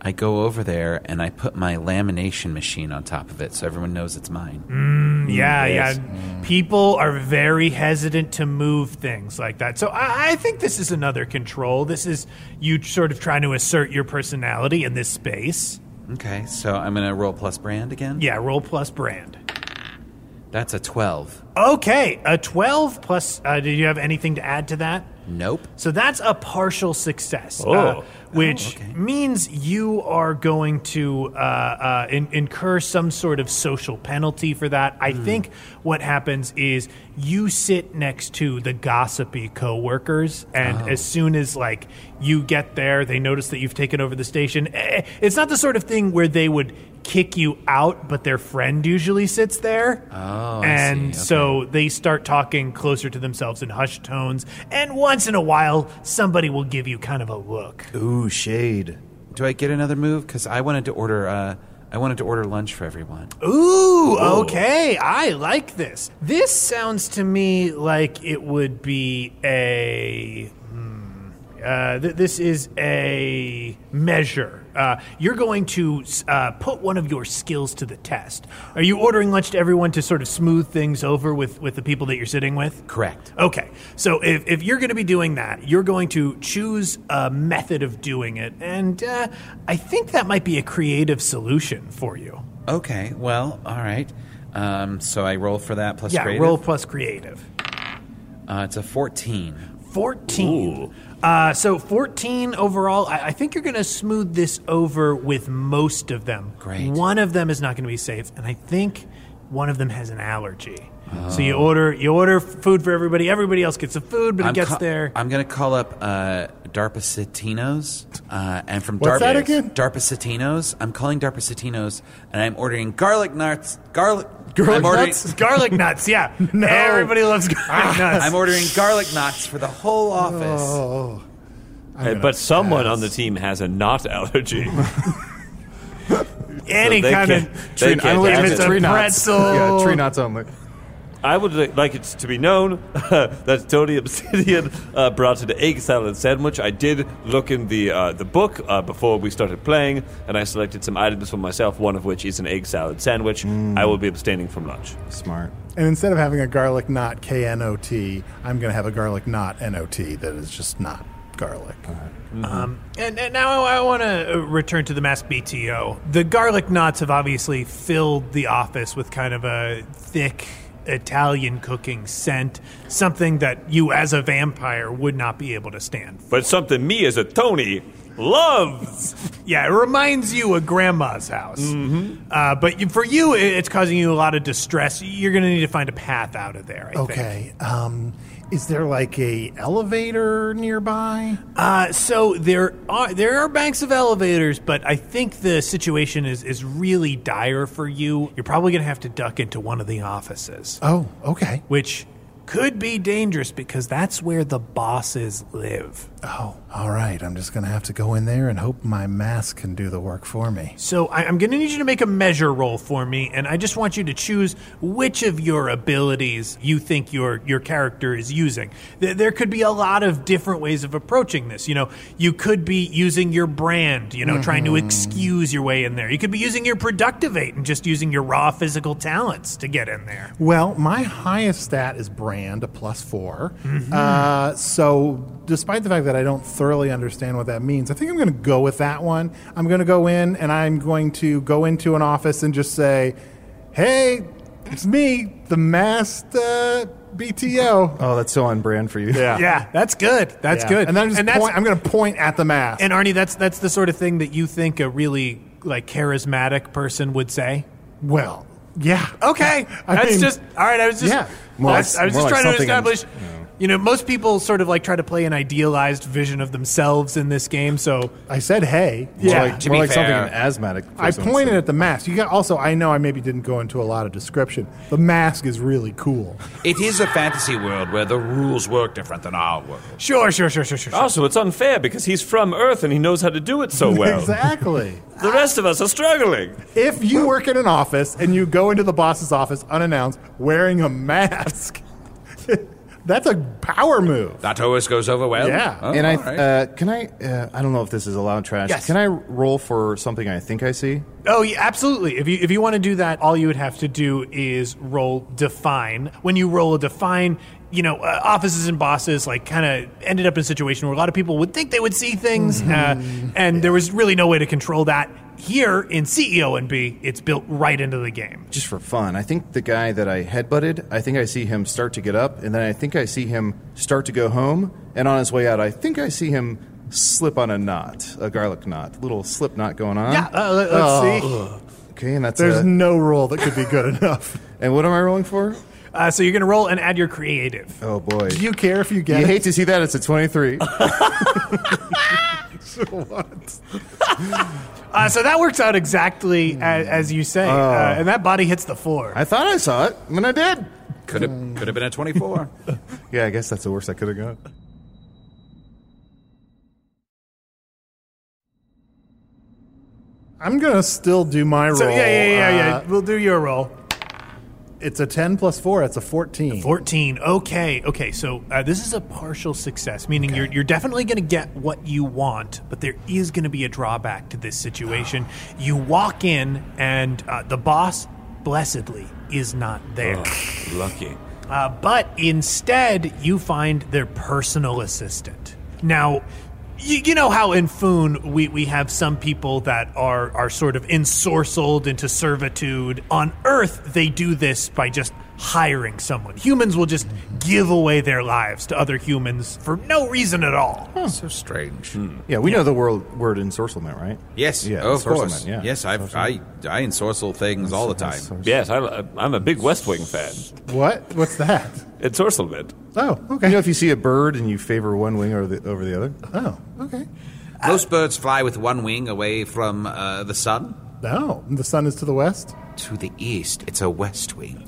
I go over there and I put my lamination machine on top of it so everyone knows it's mine. Mm, yeah, Yes. yeah. People are very hesitant to move things like that. So I, I think this is another control. This is you sort of trying to assert your personality in this space. Okay, so I'm going to roll plus brand again? Yeah, roll plus brand. That's a twelve. Okay, a twelve plus, uh, did you have anything to add to that? Nope. So that's a partial success, Oh. uh, which Oh, okay. means you are going to uh, uh, in- incur some sort of social penalty for that. I Hmm. think what happens is you sit next to the gossipy coworkers, and Oh. as soon as like you get there, they notice that you've taken over the station. Eh, It's not the sort of thing where they would kick you out, but their friend usually sits there. Oh, I and see. Okay. so they start talking closer to themselves in hushed tones, and once in a while, somebody will give you kind of a look. Ooh, shade. Do I get another move? Because I wanted to order. Uh, I wanted to order lunch for everyone. Ooh, okay, I like this. This sounds to me like it would be a. Hmm, uh, th- this is a measure. Uh, you're going to uh, put one of your skills to the test. Are you ordering lunch to everyone to sort of smooth things over with, with the people that you're sitting with? Correct. Okay, so if, if you're going to be doing that, you're going to choose a method of doing it, and uh, I think that might be a creative solution for you. Okay, well, all right. Um, so I roll for that plus Yeah, creative? roll plus creative. Uh, it's a fourteen. fourteen. Uh, so fourteen overall. I, I think you're going to smooth this over with most of them. Great. One of them is not going to be safe, and I think one of them has an allergy. So you order you order food for everybody. Everybody else gets the food, but it I'm gets ca- there. I'm going to call up uh, DARPA Citinos, uh, and from What's DARPA, that again? DARPA Citinos. I'm calling DARPA Citinos, and I'm ordering garlic nuts. Garlic. Garlic I'm ordering, nuts? Garlic nuts, yeah. No. Everybody loves garlic nuts. I'm ordering garlic nuts for the whole office. Oh. I'm Uh, gonna but someone pass. on the team has a nut allergy. Any they kind can't- of they I'm can't allergic have it's to it. a tree nuts. pretzel. Yeah, tree nuts only. I would li- like it to be known that Tony Obsidian uh, brought an egg salad sandwich. I did look in the uh, the book uh, before we started playing, and I selected some items for myself, one of which is an egg salad sandwich. I will be abstaining from lunch. Smart. And instead of having a garlic knot K N O T, I'm going to have a garlic knot N O T that is just not garlic. Um, and, and now I want to return to the mass B T O. The garlic knots have obviously filled the office with kind of a thick Italian cooking scent, something that you as a vampire would not be able to stand. But something me as a Tony loves. Yeah, it reminds you of grandma's house. Mm-hmm. Uh, but you, for you, it- it's causing you a lot of distress. You're going to need to find a path out of there, I think. Okay. Um, is there like a elevator nearby? Uh, so there are there are banks of elevators, but I think the situation is, is really dire for you. You're probably going to have to duck into one of the offices, Oh, okay. which could be dangerous because that's where the bosses live. Oh, all right. I'm just going to have to go in there and hope my mask can do the work for me. So I, I'm going to need you to make a measure roll for me, and I just want you to choose which of your abilities you think your your character is using. There, there could be a lot of different ways of approaching this. You know, you could be using your brand, you know, trying to excuse your way in there. You could be using your productivate and just using your raw physical talents to get in there. Well, my highest stat is brand, a plus four. Uh, so, despite the fact that I don't thoroughly understand what that means, I think I'm going to go with that one. I'm going to go in and I'm going to go into an office and just say, "Hey, it's me, the masked uh, B T O." Oh, that's so on brand for you. Yeah. Yeah, that's good. That's Yeah. good. And then I'm just that's- point, I'm going to point at the mask. And Arnie, that's that's the sort of thing that you think a really like charismatic person would say. well, yeah. Okay, I that's mean, just all right. I was just, yeah. More I like- was, I was more just like trying to something I'm- establish. You know, most people sort of like try to play an idealized vision of themselves in this game. So I said, "Hey." More Yeah, like, to more be like something fair, an asthmatic I person would pointed say. at the mask. You got also. I know I maybe didn't go into a lot of description. The mask is really cool. It is a fantasy world where the rules work different than our world. sure, sure, sure, sure, sure. sure. Also, it's unfair because he's from Earth and he knows how to do it so well. Exactly. The rest of us are struggling. If you work in an office and you go into the boss's office unannounced wearing a mask, That's a power move. That always goes over well. Yeah. Oh, and I all right. uh, can I uh, I don't know if this is allowed trash. Yes. Can I roll for something I think I see? Oh, yeah, absolutely. If you if you want to do that, all you would have to do is roll define. When you roll a define, you know, uh, offices and bosses like kind of ended up in a situation where a lot of people would think they would see things, uh, and there was really no way to control that. Here in C E O N B, it's built right into the game. Just for fun, I think the guy that I headbutted, I think I see him start to get up, and then I think I see him start to go home, and on his way out, I think I see him slip on a knot, a garlic knot, little slip knot going on. Yeah, uh, let, let's Oh. see. Okay, and that's There's uh, no roll that could be good enough. and what am I rolling for? Uh, so you're going to roll and add your creative. Oh boy, Do you care if you get you it? hate to see that. It's a twenty-three. What? Uh, so that works out exactly as, as you say, uh, and that body hits the floor. I thought I saw it, and I did. Could have could have been a twenty-four. Yeah, I guess that's the worst I could have got. I'm going to still do my roll. So yeah, yeah, yeah, yeah. Uh, We'll do your roll. it's a ten plus four. It's a fourteen. fourteen. Okay, okay. So uh, this is a partial success, meaning you're you're definitely going to get what you want, but there is going to be a drawback to this situation. You walk in, and uh, the boss, blessedly, is not there. Oh, lucky. Uh, but instead, you find their personal assistant. Now, you, you know how in Foon we, we have some people that are, are sort of ensorcelled into servitude. On Earth, they do this by just hiring someone. Humans will just give away their lives to other humans for no reason at all. So strange. Yeah, we know the word word ensorcelment, right? Yes, Yeah, oh, of course. ensorcelment, yeah. Yes, I've, I I ensorcel things all the time. Yes, I, I'm a big West Wing fan. What? What's that? Ensorcelment. Oh, okay. You know, if you see a bird and you favor one wing over the over the other. Oh, okay. Most birds fly with one wing away from uh, the sun. Oh, the sun is to the west? To the east, it's a west wing.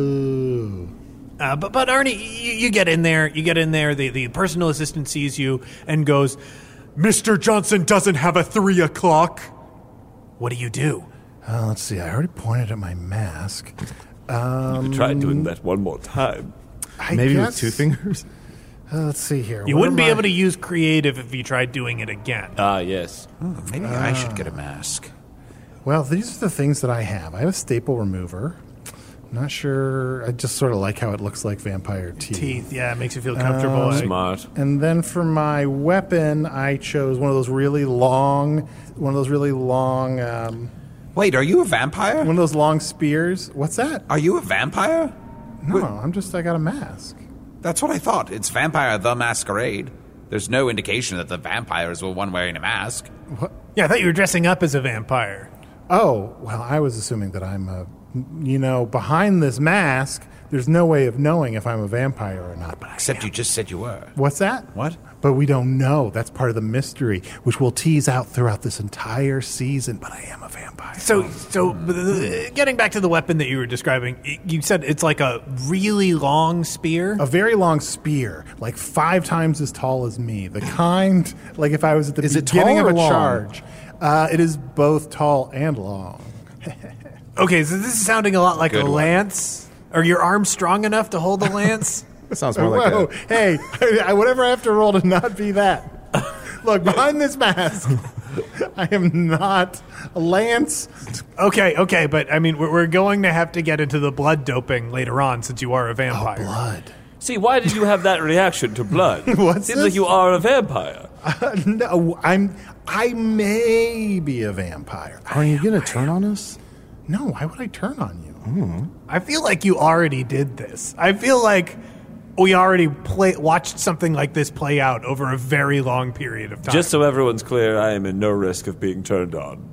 Oh. Uh, but, but Arnie, you, you get in there, you get in there, the, the personal assistant sees you and goes, Mister Johnson doesn't have a three o'clock. What do you do? Uh, let's see. I already pointed at my mask. Um, Try doing that one more time. I Maybe guess, with two fingers. Uh, let's see here. You What wouldn't am be I- able to use creative if you tried doing it again. Ah, yes. Maybe I should get a mask. Well, these are the things that I have. I have a staple remover. Not sure. I just sort of like how it looks like vampire teeth. Teeth, yeah, it makes you feel comfortable. Uh, eh? Smart. And then for my weapon, I chose one of those really long, one of those really long, um, Wait, are you a vampire? one of those long spears. What's that? Are you a vampire? No, I'm just. I got a mask. That's what I thought. It's Vampire the Masquerade. There's no indication that the vampires were one wearing a mask. Yeah, I thought you were dressing up as a vampire. Oh, well, I was assuming that I'm a, you know, behind this mask, there's no way of knowing if I'm a vampire or not. But I Except am. you just said you were. What's that? What? But we don't know. That's part of the mystery, which we'll tease out throughout this entire season. But I am a vampire. So, so uh, getting back to the weapon that you were describing, y- you said it's like a really long spear. A very long spear, like five times as tall as me. The kind, like if I was at the Is it beginning tall of or a long? charge. Uh, it is both tall and long. Okay, so this is sounding a lot like Good a one. lance. Are your arms strong enough to hold a lance? That sounds more like Whoa, a, hey, I- whatever I have to roll to not be that. Look, behind this mask, I am not a lance. Okay, okay, but I mean, we're, we're going to have to get into the blood doping later on since you are a vampire. Oh, blood. See, why did you have that reaction to blood? What's Seems this? like you are a vampire. Uh, no, I'm. I may be a vampire. Are you going to turn on us? No, why would I turn on you? I feel like you already did this. I feel like we already play, watched something like this play out over a very long period of time. Just so everyone's clear, I am in no risk of being turned on.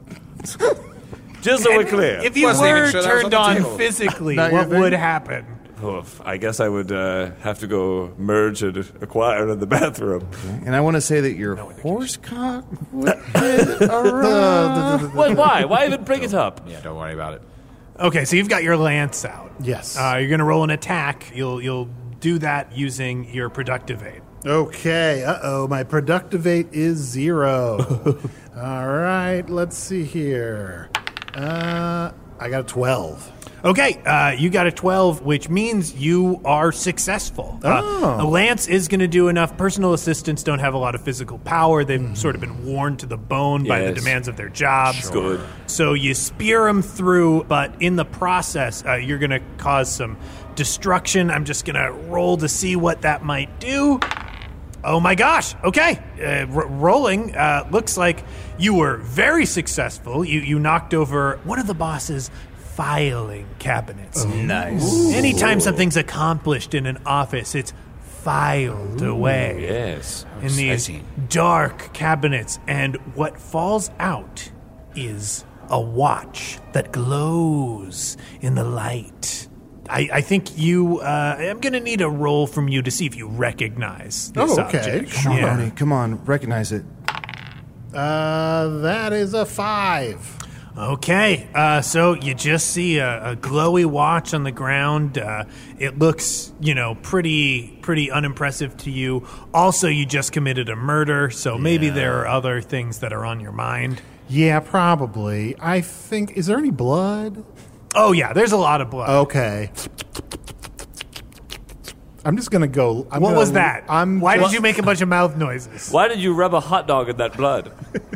Just so we're clear. If you Wasn't even were sure that was turned on on the table. physically, Not your what thing? would happen? Oof, I guess I would uh, have to go merge and acquire in the bathroom. And I want to say that your horse cock would hit around. What, why? Why even bring it up? Yeah, don't worry about it. Okay, so you've got your lance out. Yes. Uh, you're going to roll an attack. You'll you'll do that using your productive aid. Okay. Uh oh. My productive eight is zero. All right. Let's see here. Uh, I got a twelve. Okay, uh, you got a twelve, which means you are successful. Oh. Uh, Lance is going to do enough. Personal assistants don't have a lot of physical power. They've mm. sort of been worn to the bone yes. by the demands of their jobs. Sure. Good. So you spear them through, but in the process, uh, you're going to cause some destruction. I'm just going to roll to see what that might do. Oh my gosh, okay. Uh, r- rolling, uh, looks like you were very successful. You, you knocked over one of the boss's filing cabinets. Oh, nice. Ooh. Anytime something's accomplished in an office, it's filed Ooh, away. Yes. In these dark cabinets. And what falls out is a watch that glows in the light. I, I think you, uh, I'm going to need a roll from you to see if you recognize this oh, okay. object. Come on, Yeah. Arnie, come on, recognize it. Uh, that is a five. Okay, uh, so you just see a, a glowy watch on the ground. Uh, it looks, you know, pretty pretty unimpressive to you. Also, you just committed a murder, so yeah. maybe there are other things that are on your mind. Yeah, probably. I think, is there any blood? Oh, yeah, there's a lot of blood. Okay. I'm just going to go. I'm what gonna, was that? I'm Why just, did you make a bunch of mouth noises? Why did you rub a hot dog in that blood?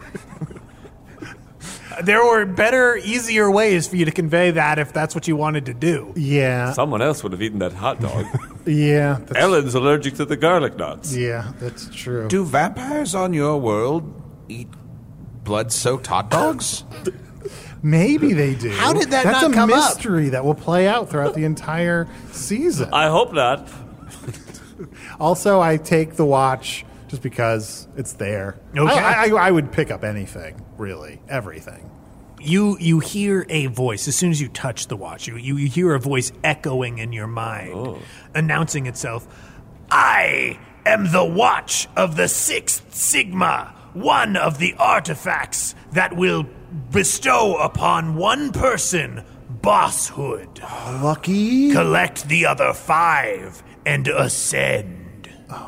There were better, easier ways for you to convey that if that's what you wanted to do. Yeah. Someone else would have eaten that hot dog. Yeah. That's, Ellen's allergic to the garlic nuts. Yeah, that's true. Do vampires on your world eat blood-soaked hot dogs? Maybe they do. How did that That's not a come up? mystery that will play out throughout the entire season. I hope not. Also, I take the watch just because it's there. Okay. I, I, I would pick up anything, really, everything. You you hear a voice as soon as you touch the watch. You you, you hear a voice echoing in your mind, oh. announcing itself. I am the Watch of the Sixth Sigma, one of the artifacts that will bestow upon one person bosshood. Lucky. Collect the other five and ascend.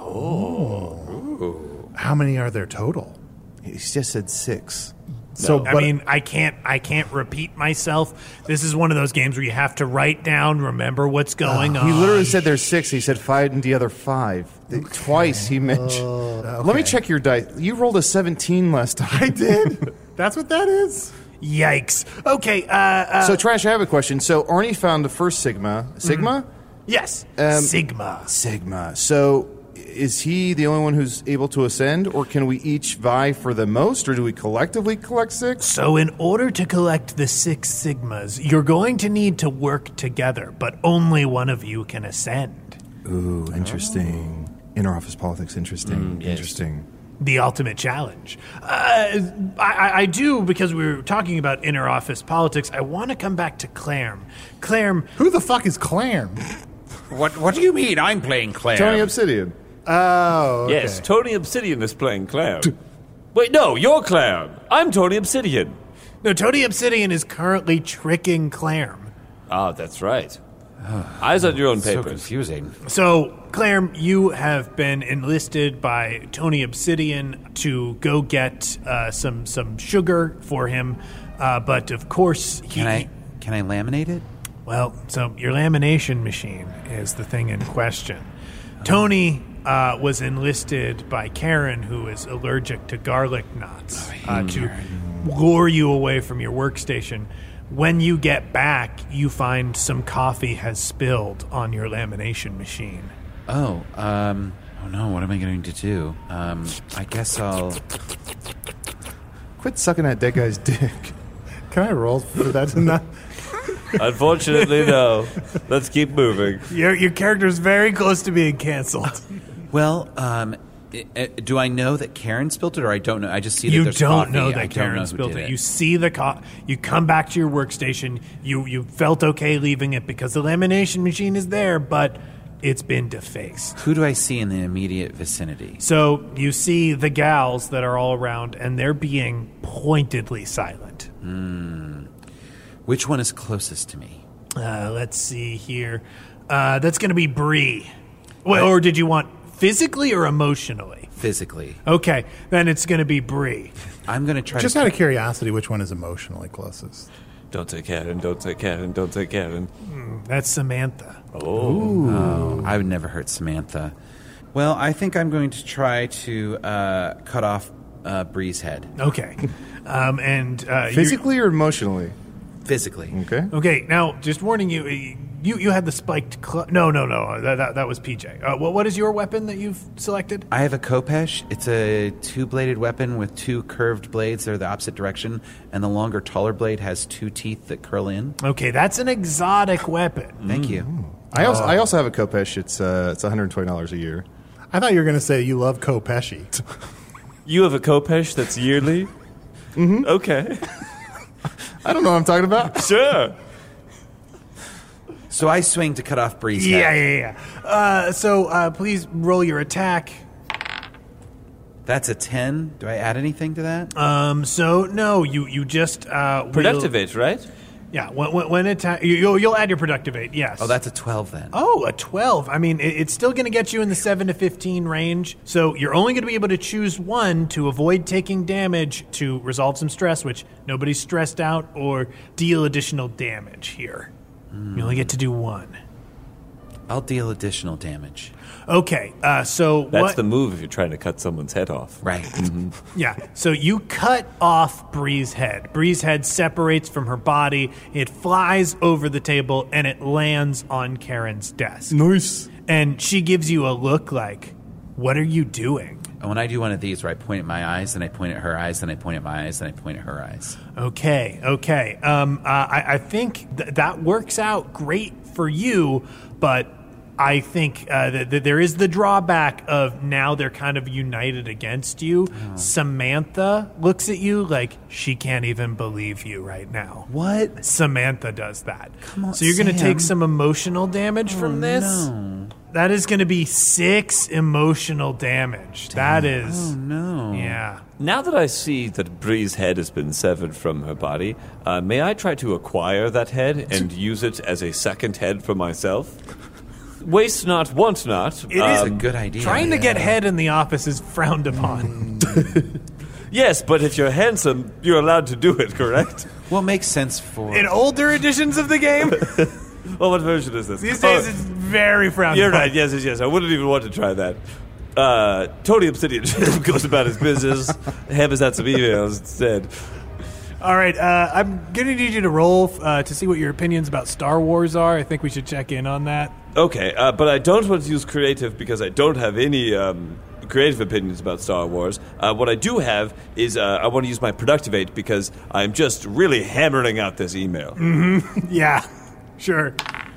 Oh. How many are there total? He just said six. So, I but- mean, I can't I can't repeat myself. This is one of those games where you have to write down, remember what's going on. He literally said there's six. He said five and the other five. Okay. Twice he mentioned. Uh, okay. Let me check your dice. You rolled a seventeen last time. I did. That's what that is? Yikes. Okay, uh, uh... So, Trash, I have a question. So, Arnie found the first Sigma. Sigma? Mm-hmm. Yes. Um, Sigma. Sigma. So, is he the only one who's able to ascend, or can we each vie for the most, or do we collectively collect six? So, in order to collect the six Sigmas, you're going to need to work together, but only one of you can ascend. Ooh, interesting. Oh. Inter-office politics, interesting. Mm, yes. Interesting. The ultimate challenge. Uh, I, I do, because we were talking about inter-office politics, I want to come back to Clarm. Clarm... Who the fuck is Clarm? What What do you mean I'm playing Claire? Tony Obsidian. Oh, okay. Yes, Tony Obsidian is playing Claire. Wait, no, you're Claire. I'm Tony Obsidian. No, Tony Obsidian is currently tricking Clarm. Ah, that's right. Eyes on your own So papers. confusing. So, Clarm, you have been enlisted by Tony Obsidian to go get uh, some some sugar for him, uh, but of course, he, Can I can I laminate it? Well, so your lamination machine is the thing in question. Tony uh, was enlisted by Karen, who is allergic to garlic nuts, uh, to lure you away from your workstation. When you get back, you find some coffee has spilled on your lamination machine. Oh, um, oh no, what am I going to do? Um, I guess I'll... Quit sucking that dead guy's dick. Can I roll for that to not... Unfortunately, no. Let's keep moving. Your your character's very close to being canceled. Well, um, i- i- do I know that Karen spilled it, or I don't know? I just see that You there's don't coffee. know I that don't Karen know who spilled did it. You see the co- you come back to your workstation. You you felt okay leaving it because the lamination machine is there, but it's been defaced. Who do I see in the immediate vicinity? So you see the gals that are all around, and they're being pointedly silent. Hmm. Which one is closest to me? Uh, let's see here. Uh, that's going to be Bree. Well, or did you want physically or emotionally? Physically. Okay, then it's going to be Bree. I'm going to try Just to... out of curiosity, which one is emotionally closest? Don't say Karen, don't say Karen, don't say Karen. Mm, that's Samantha. Oh. Oh, I would never hurt Samantha. Well, I think I'm going to try to uh, cut off uh, Bree's head. Okay. Um, and uh, Physically or emotionally? Physically. Okay. Okay, now, just warning you, you you had the spiked... Cl- no, no, no, that, that, that was P J. Uh, what, what is your weapon that you've selected? I have a Khopesh. It's a two-bladed weapon with two curved blades that are the opposite direction, and the longer, taller blade has two teeth that curl in. Okay, that's an exotic weapon. Thank you. I also I also have a Khopesh. It's uh, it's one hundred twenty dollars a year. I thought you were going to say you love Khopeshi. You have a Khopesh that's yearly? Mm-hmm. Okay. I don't know what I'm talking about. Sure. So I swing to cut off Bree's Yeah, head. yeah, yeah. Uh, so uh, please roll your attack. That's a ten. Do I add anything to that? Um, so, no, you, you just... Uh, will- Productivate, right? Yeah, when, when, when attack... You, you'll, you'll add your productivate, yes. Oh, that's a twelve then. Oh, a twelve. I mean, it, it's still going to get you in the seven to fifteen range. So you're only going to be able to choose one to avoid taking damage, to resolve some stress, which nobody's stressed out, or deal additional damage here. Mm. You only get to do one. I'll deal additional damage. Okay, uh, so That's what... the move if you're trying to cut someone's head off. Right. Yeah, so you cut off Bree's head. Bree's head separates from her body. It flies over the table, and it lands on Karen's desk. Nice. And she gives you a look like, what are you doing? And when I do one of these where I point at my eyes, then I point at her eyes, then I point at my eyes, then I point at her eyes. Okay, okay. Um, uh, I, I think th- that works out great for you, but I think uh, that, that there is the drawback of now they're kind of united against you. Oh. Samantha looks at you like she can't even believe you right now. What? Samantha does that. Come on, so you're going to Sam. take some emotional damage from this? No. That is going to be six emotional damage. That is... Oh, no. Yeah. Now that I see that Bree's head has been severed from her body, uh, may I try to acquire that head and use it as a second head for myself? Waste not, want not. It is That's a Um, good idea. Trying to get head in the office is frowned upon. Yes, but if you're handsome, you're allowed to do it, correct? Well, it makes sense for... In older editions of the game, Well, what version is this? these days Oh, it's very frowned You're upon. right, yes, yes, yes. I wouldn't even want to try that. Uh, Tony Obsidian goes about his business. Ham has had some emails instead. All right, uh, I'm going to need you to roll uh, to see what your opinions about Star Wars are. I think we should check in on that. Okay, uh, but I don't want to use creative because I don't have any um, creative opinions about Star Wars. Uh, what I do have is uh, I want to use my productivate because I'm just really hammering out this email. Mm-hmm. Yeah, sure.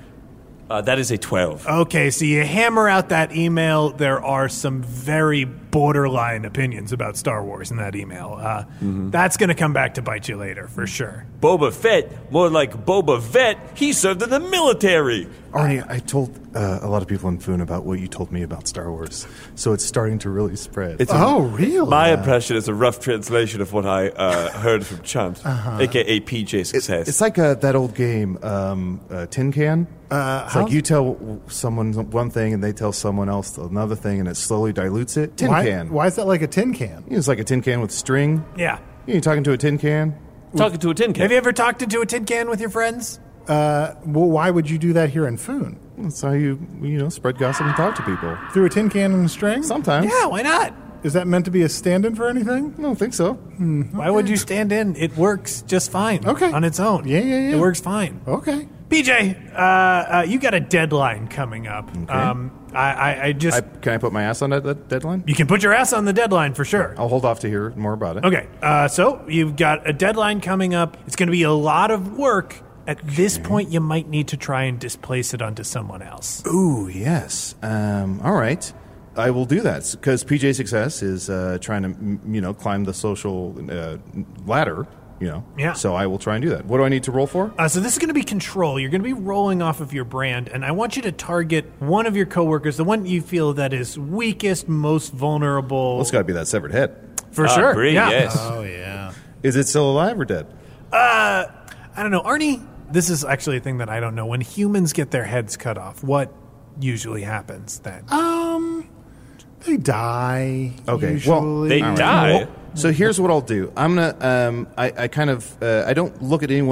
Uh, that is a twelve. Okay, so you hammer out that email. There are some very borderline opinions about Star Wars in that email. Uh, Mm-hmm. That's going to come back to bite you later, for sure. Boba Fett, more like Boba Vet. He served in the military. Arnie, I told uh, a lot of people in Foon about what you told me about Star Wars, so it's starting to really spread. It's Oh, really? My impression is a rough translation of what I uh, heard from Chunt, Uh-huh. a k a. P J It- Success. it's like uh, that old game, um, uh, Tin Can. Uh, it's how- like you tell w- someone one thing and they tell someone else another thing, and it slowly dilutes it. Tin why, can. Why is that like a tin can? It's like a tin can with string. Yeah. You're talking to a tin can. Talking to a tin can. Have you ever talked into a tin can with your friends? Uh, well, why would you do that here in Foon? That's how you you know spread gossip and talk to people. Through a tin can and a string? Sometimes. Yeah, why not? Is that meant to be a stand-in for anything? I don't think so. Why would you stand in? It works just fine. Okay. On its own. Yeah, yeah, yeah. It works fine. Okay. P J, uh, uh, you got a deadline coming up. Um, I, I, I just... I, can I put my ass on that, that deadline? you can put your ass on the deadline for sure. I'll hold off to hear more about it. Okay, uh, so you've got a deadline coming up. It's going to be a lot of work. At this point, you might need to try and displace it onto someone else. Ooh, yes. Um, all right. I will do that because P J Success is uh, trying to, m- you know, climb the social uh, ladder, you know. Yeah. So I will try and do that. What do I need to roll for? Uh, so this is going to be control. You're going to be rolling off of your brand, and I want you to target one of your coworkers, the one you feel that is weakest, most vulnerable. Well, it's got to be that severed head. For Ah, sure. Bree, yeah. yes. Oh, yeah. Is it still alive or dead? Uh, I don't know. Arnie, this is actually a thing that I don't know. When humans get their heads cut off, what usually happens then? Um, they die. Okay, Usually. well, They die? So here's what I'll do. I'm gonna. Um, I, I kind of. Uh, I don't look at anyone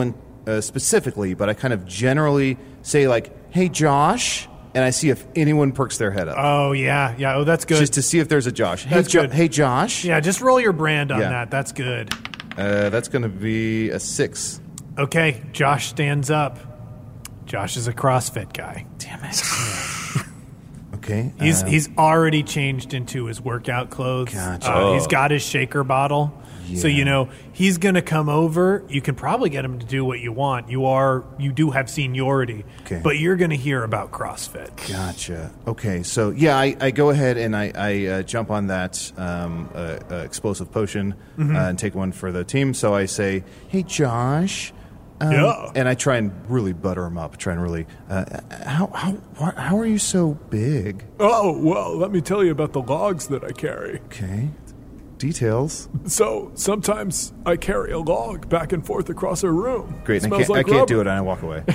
uh, specifically, but I kind of generally say like, "Hey, Josh," and I see if anyone perks their head up. Oh yeah, yeah. Oh, that's good. Just to see if there's a Josh. Hey, That's jo- good. hey Josh. Yeah, just roll your brand on Yeah. that. That's good. Uh, that's going to be a six. Okay, Josh stands up. Josh is a CrossFit guy. Damn it. Okay. He's uh, he's already changed into his workout clothes. Gotcha. Uh, He's got his shaker bottle. So Yeah. you know he's going to come over. You can probably get him to do what you want. You are you do have seniority, Okay. but you're going to hear about CrossFit. Gotcha. Okay, so yeah, I, I go ahead and I, I uh, jump on that um, uh, uh, explosive potion Mm-hmm. uh, and take one for the team. So I say, "Hey, Josh," um, Yeah. and I try and really butter him up. Try and really, uh, how how why- how are you so big? Oh, well, let me tell you about the logs that I carry. Okay, details. So, sometimes I carry a log back and forth across a room. Great. And I Smells can't, like I can't do rubber. it, and I walk away.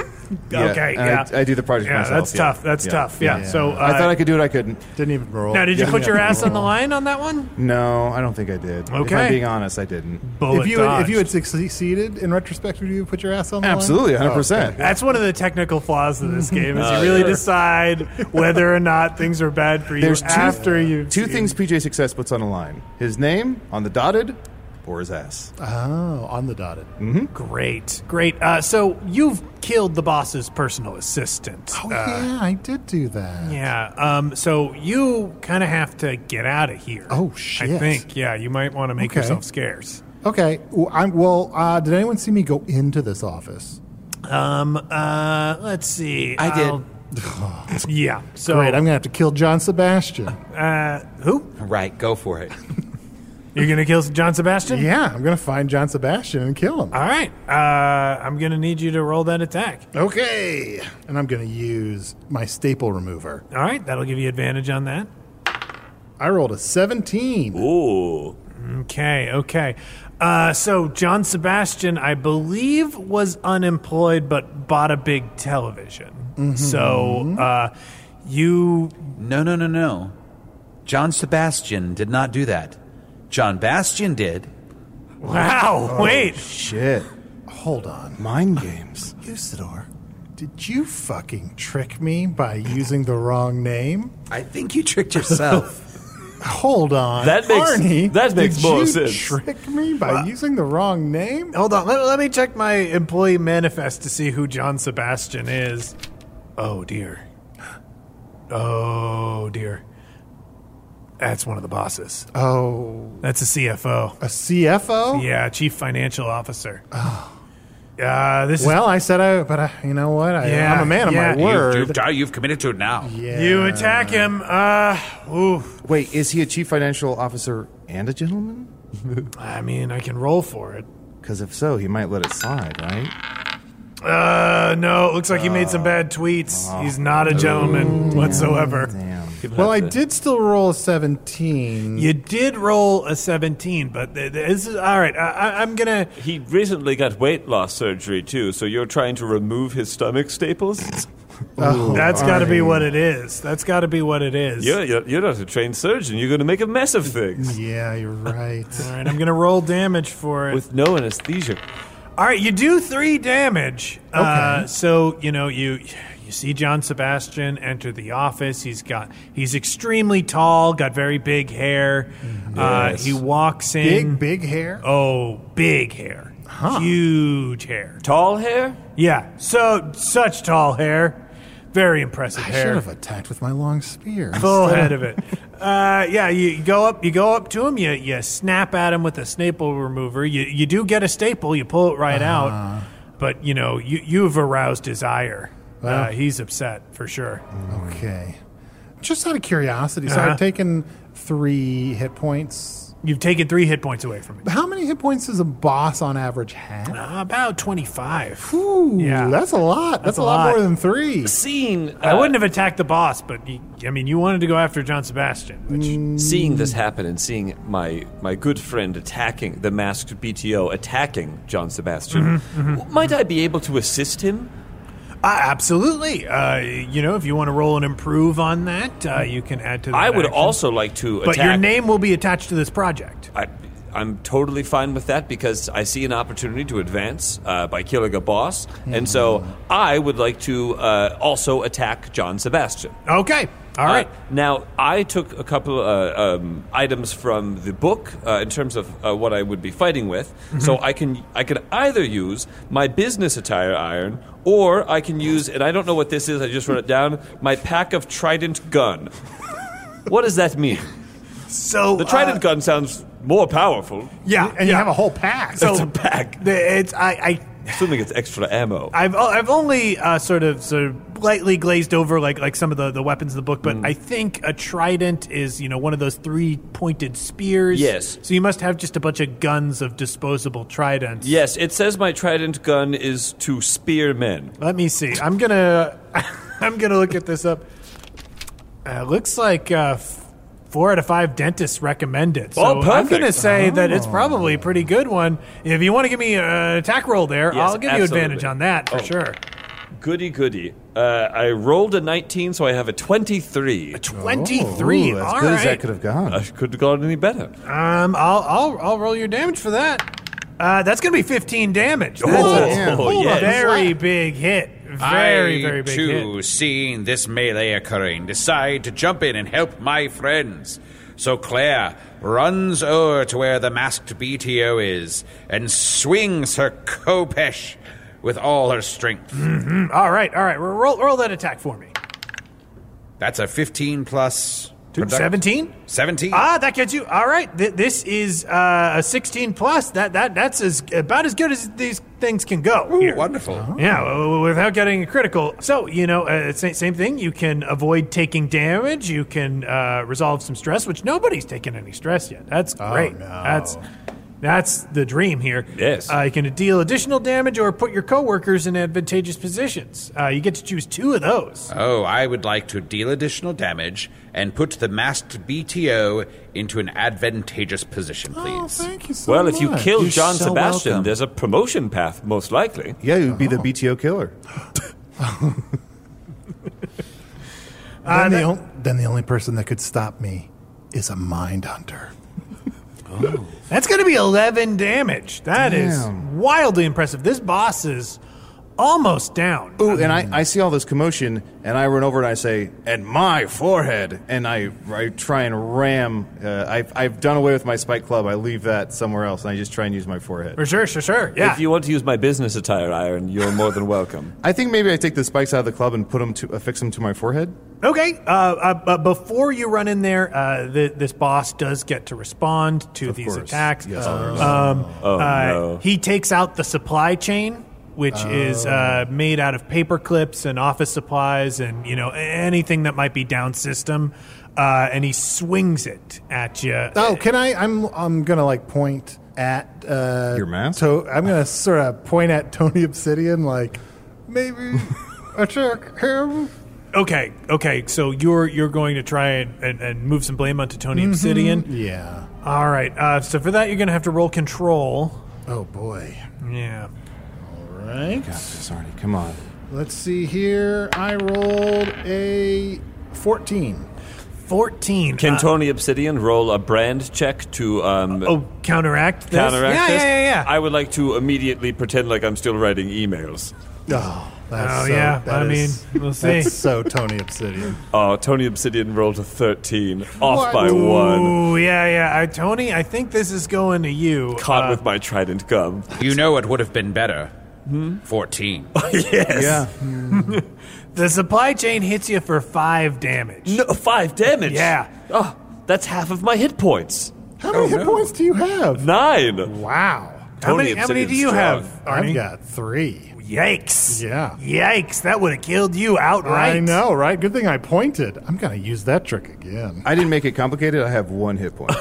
Okay, and yeah. I, I do the project Yeah, myself. that's tough. That's tough. Yeah. So uh, I thought I could do it. I couldn't. Didn't even roll. now, did you Didn't put your even ass on the roll. line on that one? No, I don't think I did. If Okay. I'm being honest, I didn't. Bullet If you had, if dodged. you had succeeded in retrospect, would you have put your ass on the Absolutely, line? one hundred percent. Oh, okay. That's one of the technical flaws of this game is you really decide whether or not things are bad for you There's two, after you two things P J Success puts on the line: his name on the dotted, or his ass. Oh, on the dotted. Great, great. Uh, so you've killed the boss's personal assistant. Oh, Uh, yeah, I did do that. yeah. Um, so you kind of have to get out of here. Oh, I shit. think. Yeah, you might want to make Okay. yourself scarce. Okay. Well, I'm, well uh, did anyone see me go into this office? Um. Uh. Let's see. I did. I'll- yeah. So. Great. I'm going to have to kill John Sebastian. Uh. Who? Right, go for it. You're gonna kill John Sebastian? Yeah, I'm going to find John Sebastian and kill him. All right. Uh. I'm gonna need you to roll that attack. Okay. And I'm going to use my staple remover. All right. That'll give you advantage on that. I rolled a seventeen. Ooh. Okay, okay. Uh, so John Sebastian, I believe, was unemployed but bought a big television. So uh, you, No, no, no, no. John Sebastian did not do that. John Bastian did. wow, wait. Shit. Hold on. Mind games. Usador, did you fucking trick me by using the wrong name? I think you tricked yourself. Hold on. That makes- Arnie, that makes did more you sense. trick me by using the wrong name? Hold on, let, let me check my employee manifest to see who John Sebastian is. Oh dear. Oh dear. That's one of the bosses. Oh, That's a C F O. a C F O? Yeah, Chief Financial Officer. Oh. Uh, this is Well, I said I, but I, you know what? I, Yeah, I'm a man of yeah. my You- word. You've, you've, you've committed to it now. yeah. You attack him. Uh, ooh. Wait, is he a chief financial officer and a gentleman? I mean, I can roll for it. Because if so, he might let it slide, right? Uh, no. It looks like he made some bad tweets. He's not a gentleman whatsoever. Damn. Well, I did still roll a seventeen. You did roll a seventeen, but th- th- this is all right. I, I, I'm gonna. He recently got weight loss surgery too, so you're trying to remove his stomach staples? Oh, That's got to be Arnie. what it is. That's got to be what it is. You're, you're, you're not a trained surgeon. You're going to make a mess of things Yeah, you're right. All right, I'm gonna roll damage for it. with no anesthesia. All right, you do three damage. Uh, Okay. so you know you you see John Sebastian enter the office. He's got he's extremely tall, got very big hair. Uh, he walks in. Big, big hair. Oh, big hair, huge hair. Tall hair? Yeah, so such tall hair. Very impressive I should hair. have attacked with my long spear. Full head of it. Uh, yeah, you go up. You go up to him. You you snap at him with a staple remover. You you do get a staple. You pull it right out. But you know you you've aroused his ire. Uh, Well. he's upset for sure. Okay. Just out of curiosity, so Uh-huh. I've taken three hit points. You've taken three hit points away from him. How many hit points does a boss on average have? Uh, about twenty-five. Ooh, Yeah. that's a lot. That's, That's a a lot, lot. more than three. Seeing, I uh, wouldn't have attacked the boss, but you, I mean, you wanted to go after John Sebastian. Which, seeing this happen and seeing my, my good friend attacking the masked B T O, attacking John Sebastian, might I be able to assist him? Uh, absolutely. Uh, you know, if you want to roll and improve on that, uh, you can add to that. I would action. also like to But attack. your name will be attached to this project. I, I'm totally fine with that because I see an opportunity to advance uh, by killing a boss, and so I would like to uh, also attack John Sebastian. Okay. All right. Uh, now, I took a couple uh, um, items from the book uh, in terms of uh, what I would be fighting with. Mm-hmm. So I can I can either use my business attire iron, or I can use, and I don't know what this is, I just wrote it down, my pack of trident gun. What does that mean? So the trident uh, gun sounds more powerful. Yeah, and you yeah. have a whole pack. So it's a pack. The, it's I. I Assuming it's extra ammo. I've I've only uh, sort of sort of lightly glazed over like like some of the, the weapons in the book, but mm. I think a trident is, you know, one of those three pointed spears. Yes. So you must have just a bunch of guns of disposable tridents. Yes, it says my trident gun is to spear men. Let me see. I'm gonna I'm gonna look at this up. Uh, looks like uh, four out of five dentists recommend it. So oh, perfect. I'm going to say oh. that it's probably a pretty good one. If you want to give me an attack roll there, yes, I'll give absolutely. you advantage on that for oh. sure. Goody, goody. Uh, I rolled a nineteen, so I have a twenty-three. A twenty-three. Oh, as All good right. as that could have gone. I could have gone any better. Um, I'll I'll I'll roll your damage for that. Uh, that's going to be fifteen damage. That's Oh, a oh, yes. very big hit. Very, I, very big too, hit. seeing this melee occurring, decide to jump in and help my friends. So Claire runs over to where the masked B T O is and swings her khopesh with all her strength. Mm-hmm. All right, all right. Roll, roll that attack for me. That's a fifteen plus... seventeen? seventeen. Ah, that gets you. All right. Th- this is uh, a sixteen plus. That that That's as about as good as these things can go. Ooh, here. wonderful. Oh. Yeah, w- without getting a critical. So, you know, uh, same, same thing. You can avoid taking damage. You can uh, resolve some stress, which nobody's taken any stress yet. That's great. Oh, no. That's that's the dream here. Yes. Uh, you can deal additional damage or put your coworkers in advantageous positions. Uh, you get to choose two of those. Oh, I would like to deal additional damage and put the masked B T O into an advantageous position, please. Oh, thank you so Well, much. if you kill You're John so Sebastian, welcome. there's a promotion path, most likely. Yeah, it would be the B T O killer. then, Uh, the that- on- then the only person that could stop me is a mind hunter. That's going to be eleven damage. That is Damn. wildly impressive. This boss is almost down. Ooh, and I, I see all this commotion, and I run over and I say, "And my forehead!" And I, I try and ram. Uh, I've, I've done away with my spike club. I leave that somewhere else, and I just try and use my forehead. For sure, sure, sure. Yeah. If you want to use my business attire iron, you're more than welcome. I think maybe I take the spikes out of the club and put them to affix them to my forehead. Okay, uh, uh, but before you run in there, uh, the, this boss does get to respond to Of these course. attacks. Yes. Um, Oh, uh, no. He takes out the supply chain, which is uh, made out of paper clips and office supplies and, you know, anything that might be down system, uh, and he swings it at you. Oh, can I? I'm I'm gonna like point at uh, Your mask? To, I'm gonna sort of point at Tony Obsidian, like maybe attack him. Okay, okay, so you're you're going to try and, and, and move some blame onto Tony Obsidian. Yeah. All right, uh, so for that you're going to have to roll control. Oh boy. Yeah. All right. Got this, Arnie. Come on. Let's see here. I rolled a fourteen. fourteen. Can Uh, Tony Obsidian roll a brand check to um, oh, counteract this? counteract yeah, this? Yeah, yeah, yeah. I would like to immediately pretend like I'm still writing emails. Oh, that's Oh, so, yeah, that I is- mean, we'll see. That's so Tony Obsidian. Oh, Tony Obsidian rolled a thirteen, off What? by one. Ooh, yeah, yeah. I, Tony, I think this is going to you. Caught Uh, with my trident gum. You know it would have been better. fourteen. Yes. Yeah. The supply chain hits you for five damage. No, five damage. Yeah. Oh, that's half of my hit points. How many hit points do you have? Nine. Wow. How Tony many, how many Obsidian's do you strong. have, Arnie? I've got three. Yikes. Yeah. Yikes. That would have killed you outright. I know, right? Good thing I pointed. I'm going to use that trick again. I didn't make it complicated. I have one hit point.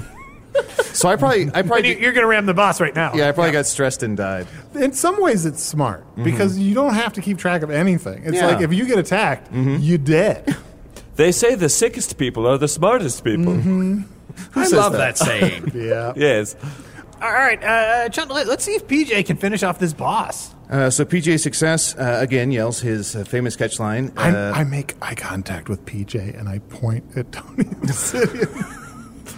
So I probably, I And probably, you- you're going to ram the boss right now. yeah, I probably got stressed and died. In some ways, it's smart because you don't have to keep track of anything. It's Yeah. like if you get attacked, you dead. They say the sickest people are the smartest people. I says love that? that saying. Yeah. Yes. All right, uh, Chun, let, let's see if P J can finish off this boss. Uh, so P J Success uh, again yells his uh, famous catch line. I'm, Uh, I make eye contact with P J and I point at Tony Obsidian.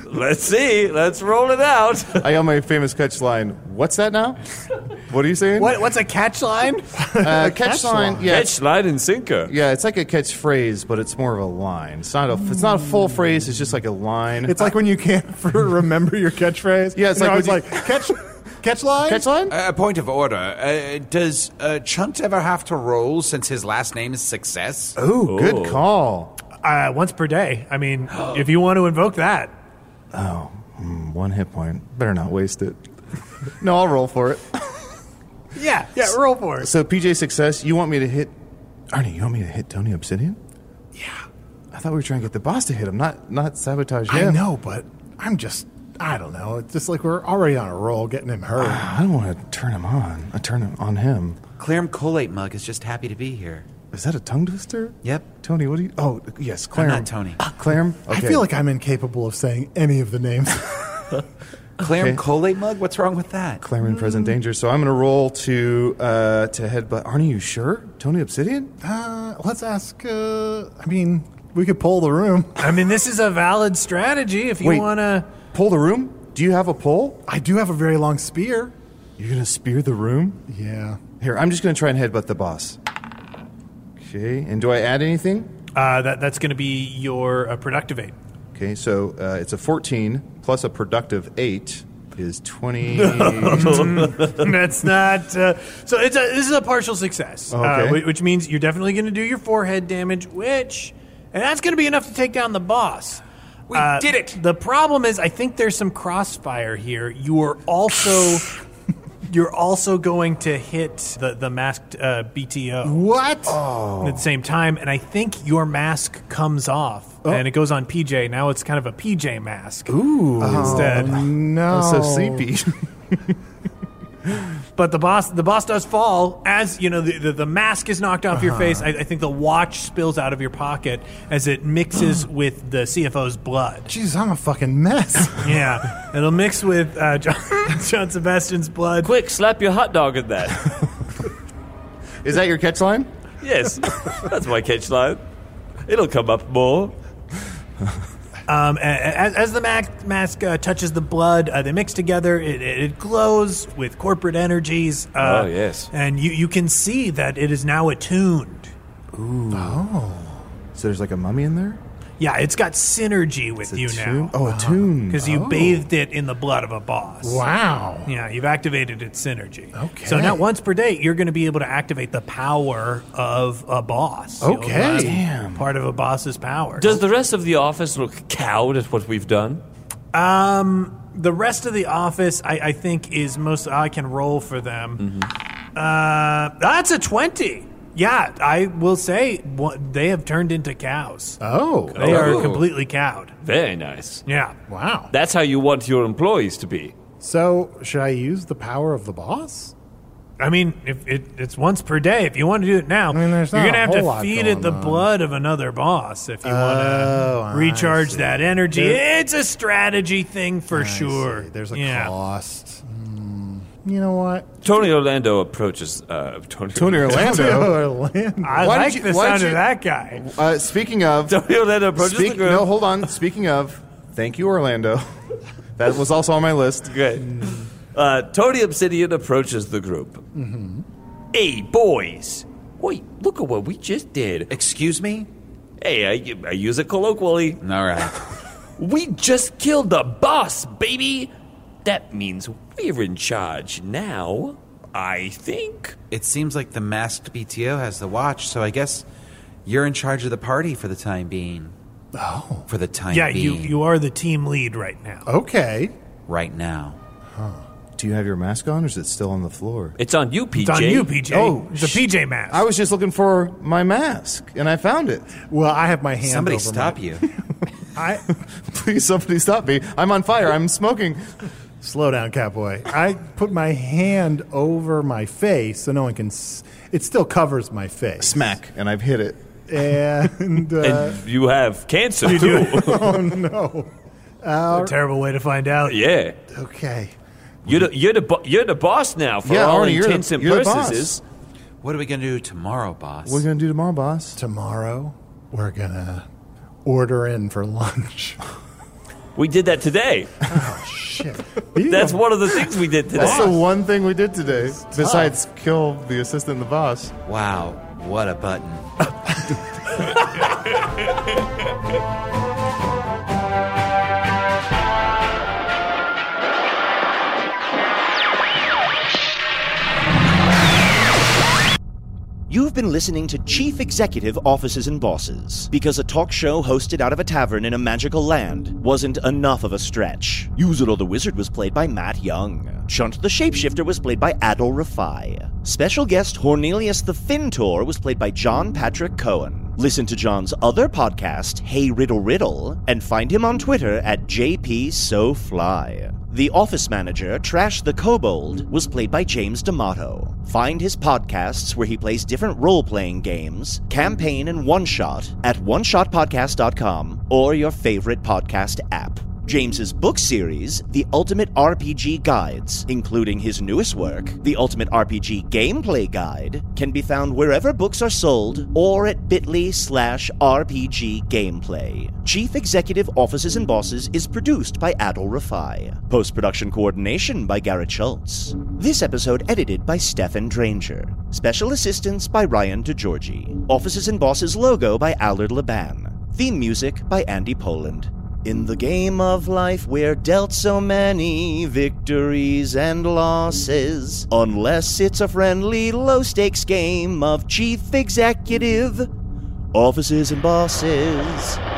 Let's see. Let's roll it out. I yell my famous catch line. What's that now? What are you saying? What, what's a catch line? Uh, catch, catch line. line. Yeah, catch line and sinker. Yeah, it's like a catchphrase, but it's more of a line. It's not a. It's not a full phrase. It's just like a line. It's like when you can't remember your catchphrase. Yeah, it's you like, know, it's you, like catch. Catch line? Catch line? A uh, point of order. Uh, does uh, Chunt ever have to roll since his last name is Success? Ooh, good call. Uh, once per day. I mean, if you want to invoke that. Oh, mm, one hit point. Better not waste it. No, I'll roll for it. yeah, yeah, roll for it. So, P J Success, you want me to hit... Arnie, you want me to hit Tony Obsidian? Yeah. I thought we were trying to get the boss to hit him, not, not sabotage him. I know, but I'm just... I don't know. It's just like we're already on a roll getting him hurt. Uh, I don't want to turn him on. I turn him on him. Clarum Colate Mug is just happy to be here. Is that a tongue twister? Yep. Tony, what do you... Oh, yes, Clarum. I'm not Tony. Uh, Clarum? Okay. I feel like I'm incapable of saying any of the names. Clarum Okay. Colate Mug? What's wrong with that? Clarum in present danger. So I'm going to roll to uh, to headbutt. Arnie, you sure? Tony Obsidian? Uh, let's ask... Uh, I mean, we could pull the room. I mean, this is a valid strategy if you Wait. want to... Pull the room? Do you have a pole? I do have a very long spear. You're going to spear the room? Yeah. Here, I'm just going to try and headbutt the boss. Okay, and do I add anything? Uh, that That's going to be your uh, productive eight. Okay, so uh, it's a fourteen plus a productive eight is twenty. That's not... Uh, so it's a, this is a partial success, Oh, okay. uh, which, which means you're definitely going to do your forehead damage, which... And that's going to be enough to take down the boss. We Uh, did it! The problem is, I think there's some crossfire here. You are also... You're also going to hit the, the masked uh, B T O. What? At the same time, and I think your mask comes off, Oh. and it goes on P J. Now it's kind of a P J mask Ooh. instead. No. I'm so sleepy. But the boss, the boss does fall as you know. The, the, the mask is knocked off Uh-huh. your face. I, I think the watch spills out of your pocket as it mixes with the C F O's blood. Jesus, I'm a fucking mess. Yeah, it'll mix with uh, John, John Sebastian's blood. Quick, slap your hot dog in that. Is that your catch line? Yes, that's my catch line. It'll come up more. Um, as, as the mask, mask uh, touches the blood, uh, they mix together. It, it, it glows with corporate energies. Uh, Oh, yes. And you, you can see that it is now attuned. Ooh. Oh. So there's like a mummy in there? Yeah, it's got synergy with It's you attuned? now. Oh, attuned. Because you Oh. bathed it in the blood of a boss. Wow. Yeah, you've activated its synergy. Okay. So now once per day, you're going to be able to activate the power of a boss. You'll Okay. have Damn. Part of a boss's power. Does the rest of the office look cowed at what we've done? Um, the rest of the office, I, I think, is most. I can roll for them. Mm-hmm. Uh, that's a twenty. Yeah, I will say what, they have turned into cows. Oh. They are Oh. completely cowed. Very nice. Yeah. Wow. That's how you want your employees to be. So, should I use the power of the boss? I mean, if it, it's once per day. If you want to do it now, I mean, there's you're not gonna a have whole to lot feed it going the on. blood of another boss if you Oh, want I to recharge see. that energy. There- It's a strategy thing for I sure. see. There's a yeah. cost. Hmm. You know what? Tony Orlando approaches. Uh, Tony, Tony Orlando. Orlando. I Why like did you- the why sound did of you- that guy. Uh, speaking of... Tony Orlando approaches Speak, the group. no, hold on. Speaking of, thank you, Orlando. That was also on my list. Great. Uh, Tony Obsidian approaches the group. Mm-hmm. Hey, boys. Wait, look at what we just did. Excuse me? Hey, I, I use it colloquially. All right. We just killed the boss, baby. That means we're in charge now, I think. It seems like the masked B T O has the watch, so I guess you're in charge of the party for the time being. Oh. For the time Yeah, being. you, you are the team lead right now. Okay. Right now. Do you have your mask on, or is it still on the floor? It's on you, P J. It's on you, P J. Oh, it's a sh- P J mask. I was just looking for my mask, and I found it. Well, I have my hand Somebody over stop my- you. I Please, somebody stop me. I'm on fire. I'm smoking. slow down, Catboy. I put my hand over my face so no one can. S- it still covers my face. Smack, and I've hit it. And, uh, And you have cancer, too. oh no. a terrible way to find out. Yeah. Okay. You're the, you're, the, bo- you're the boss now for Yeah, all Arnie, you're the- intents and you're the boss. purposes. What are we going to do tomorrow, boss? What are we going to do tomorrow, boss? Tomorrow we're gonna order in for lunch. We did that today. Oh, shit. That's one of the things we did today. That's the one thing we did today, besides kill the assistant and the boss. Wow, what a button. You've been listening to Chief Executive Offices and Bosses, because a talk show hosted out of a tavern in a magical land wasn't enough of a stretch. Yuzuru the Wizard was played by Matt Young. Chunt the Shapeshifter was played by Adol Rafai. Special guest Hornelius the Fintor was played by John Patrick Cohen. Listen to John's other podcast, Hey Riddle Riddle, and find him on Twitter at J P So Fly. The office manager, Trash the Kobold, was played by James D'Amato. Find his podcasts where he plays different role-playing games, campaign, and one-shot at one shot podcast dot com or your favorite podcast app. James's book series, The Ultimate R P G Guides, including his newest work, The Ultimate R P G Gameplay Guide, can be found wherever books are sold or at bit.ly slash RPG Gameplay. Chief Executive Offices and Bosses is produced by Adol Rafai. Post-production coordination by Garrett Schultz. This episode edited by Stefan Dranger. Special assistance by Ryan DeGiorgi. Offices and Bosses logo by Allard Laban. Theme music by Andy Poland. In the game of life, we're dealt so many victories and losses. Unless it's a friendly, low-stakes game of Chief Executive Offices and Bosses.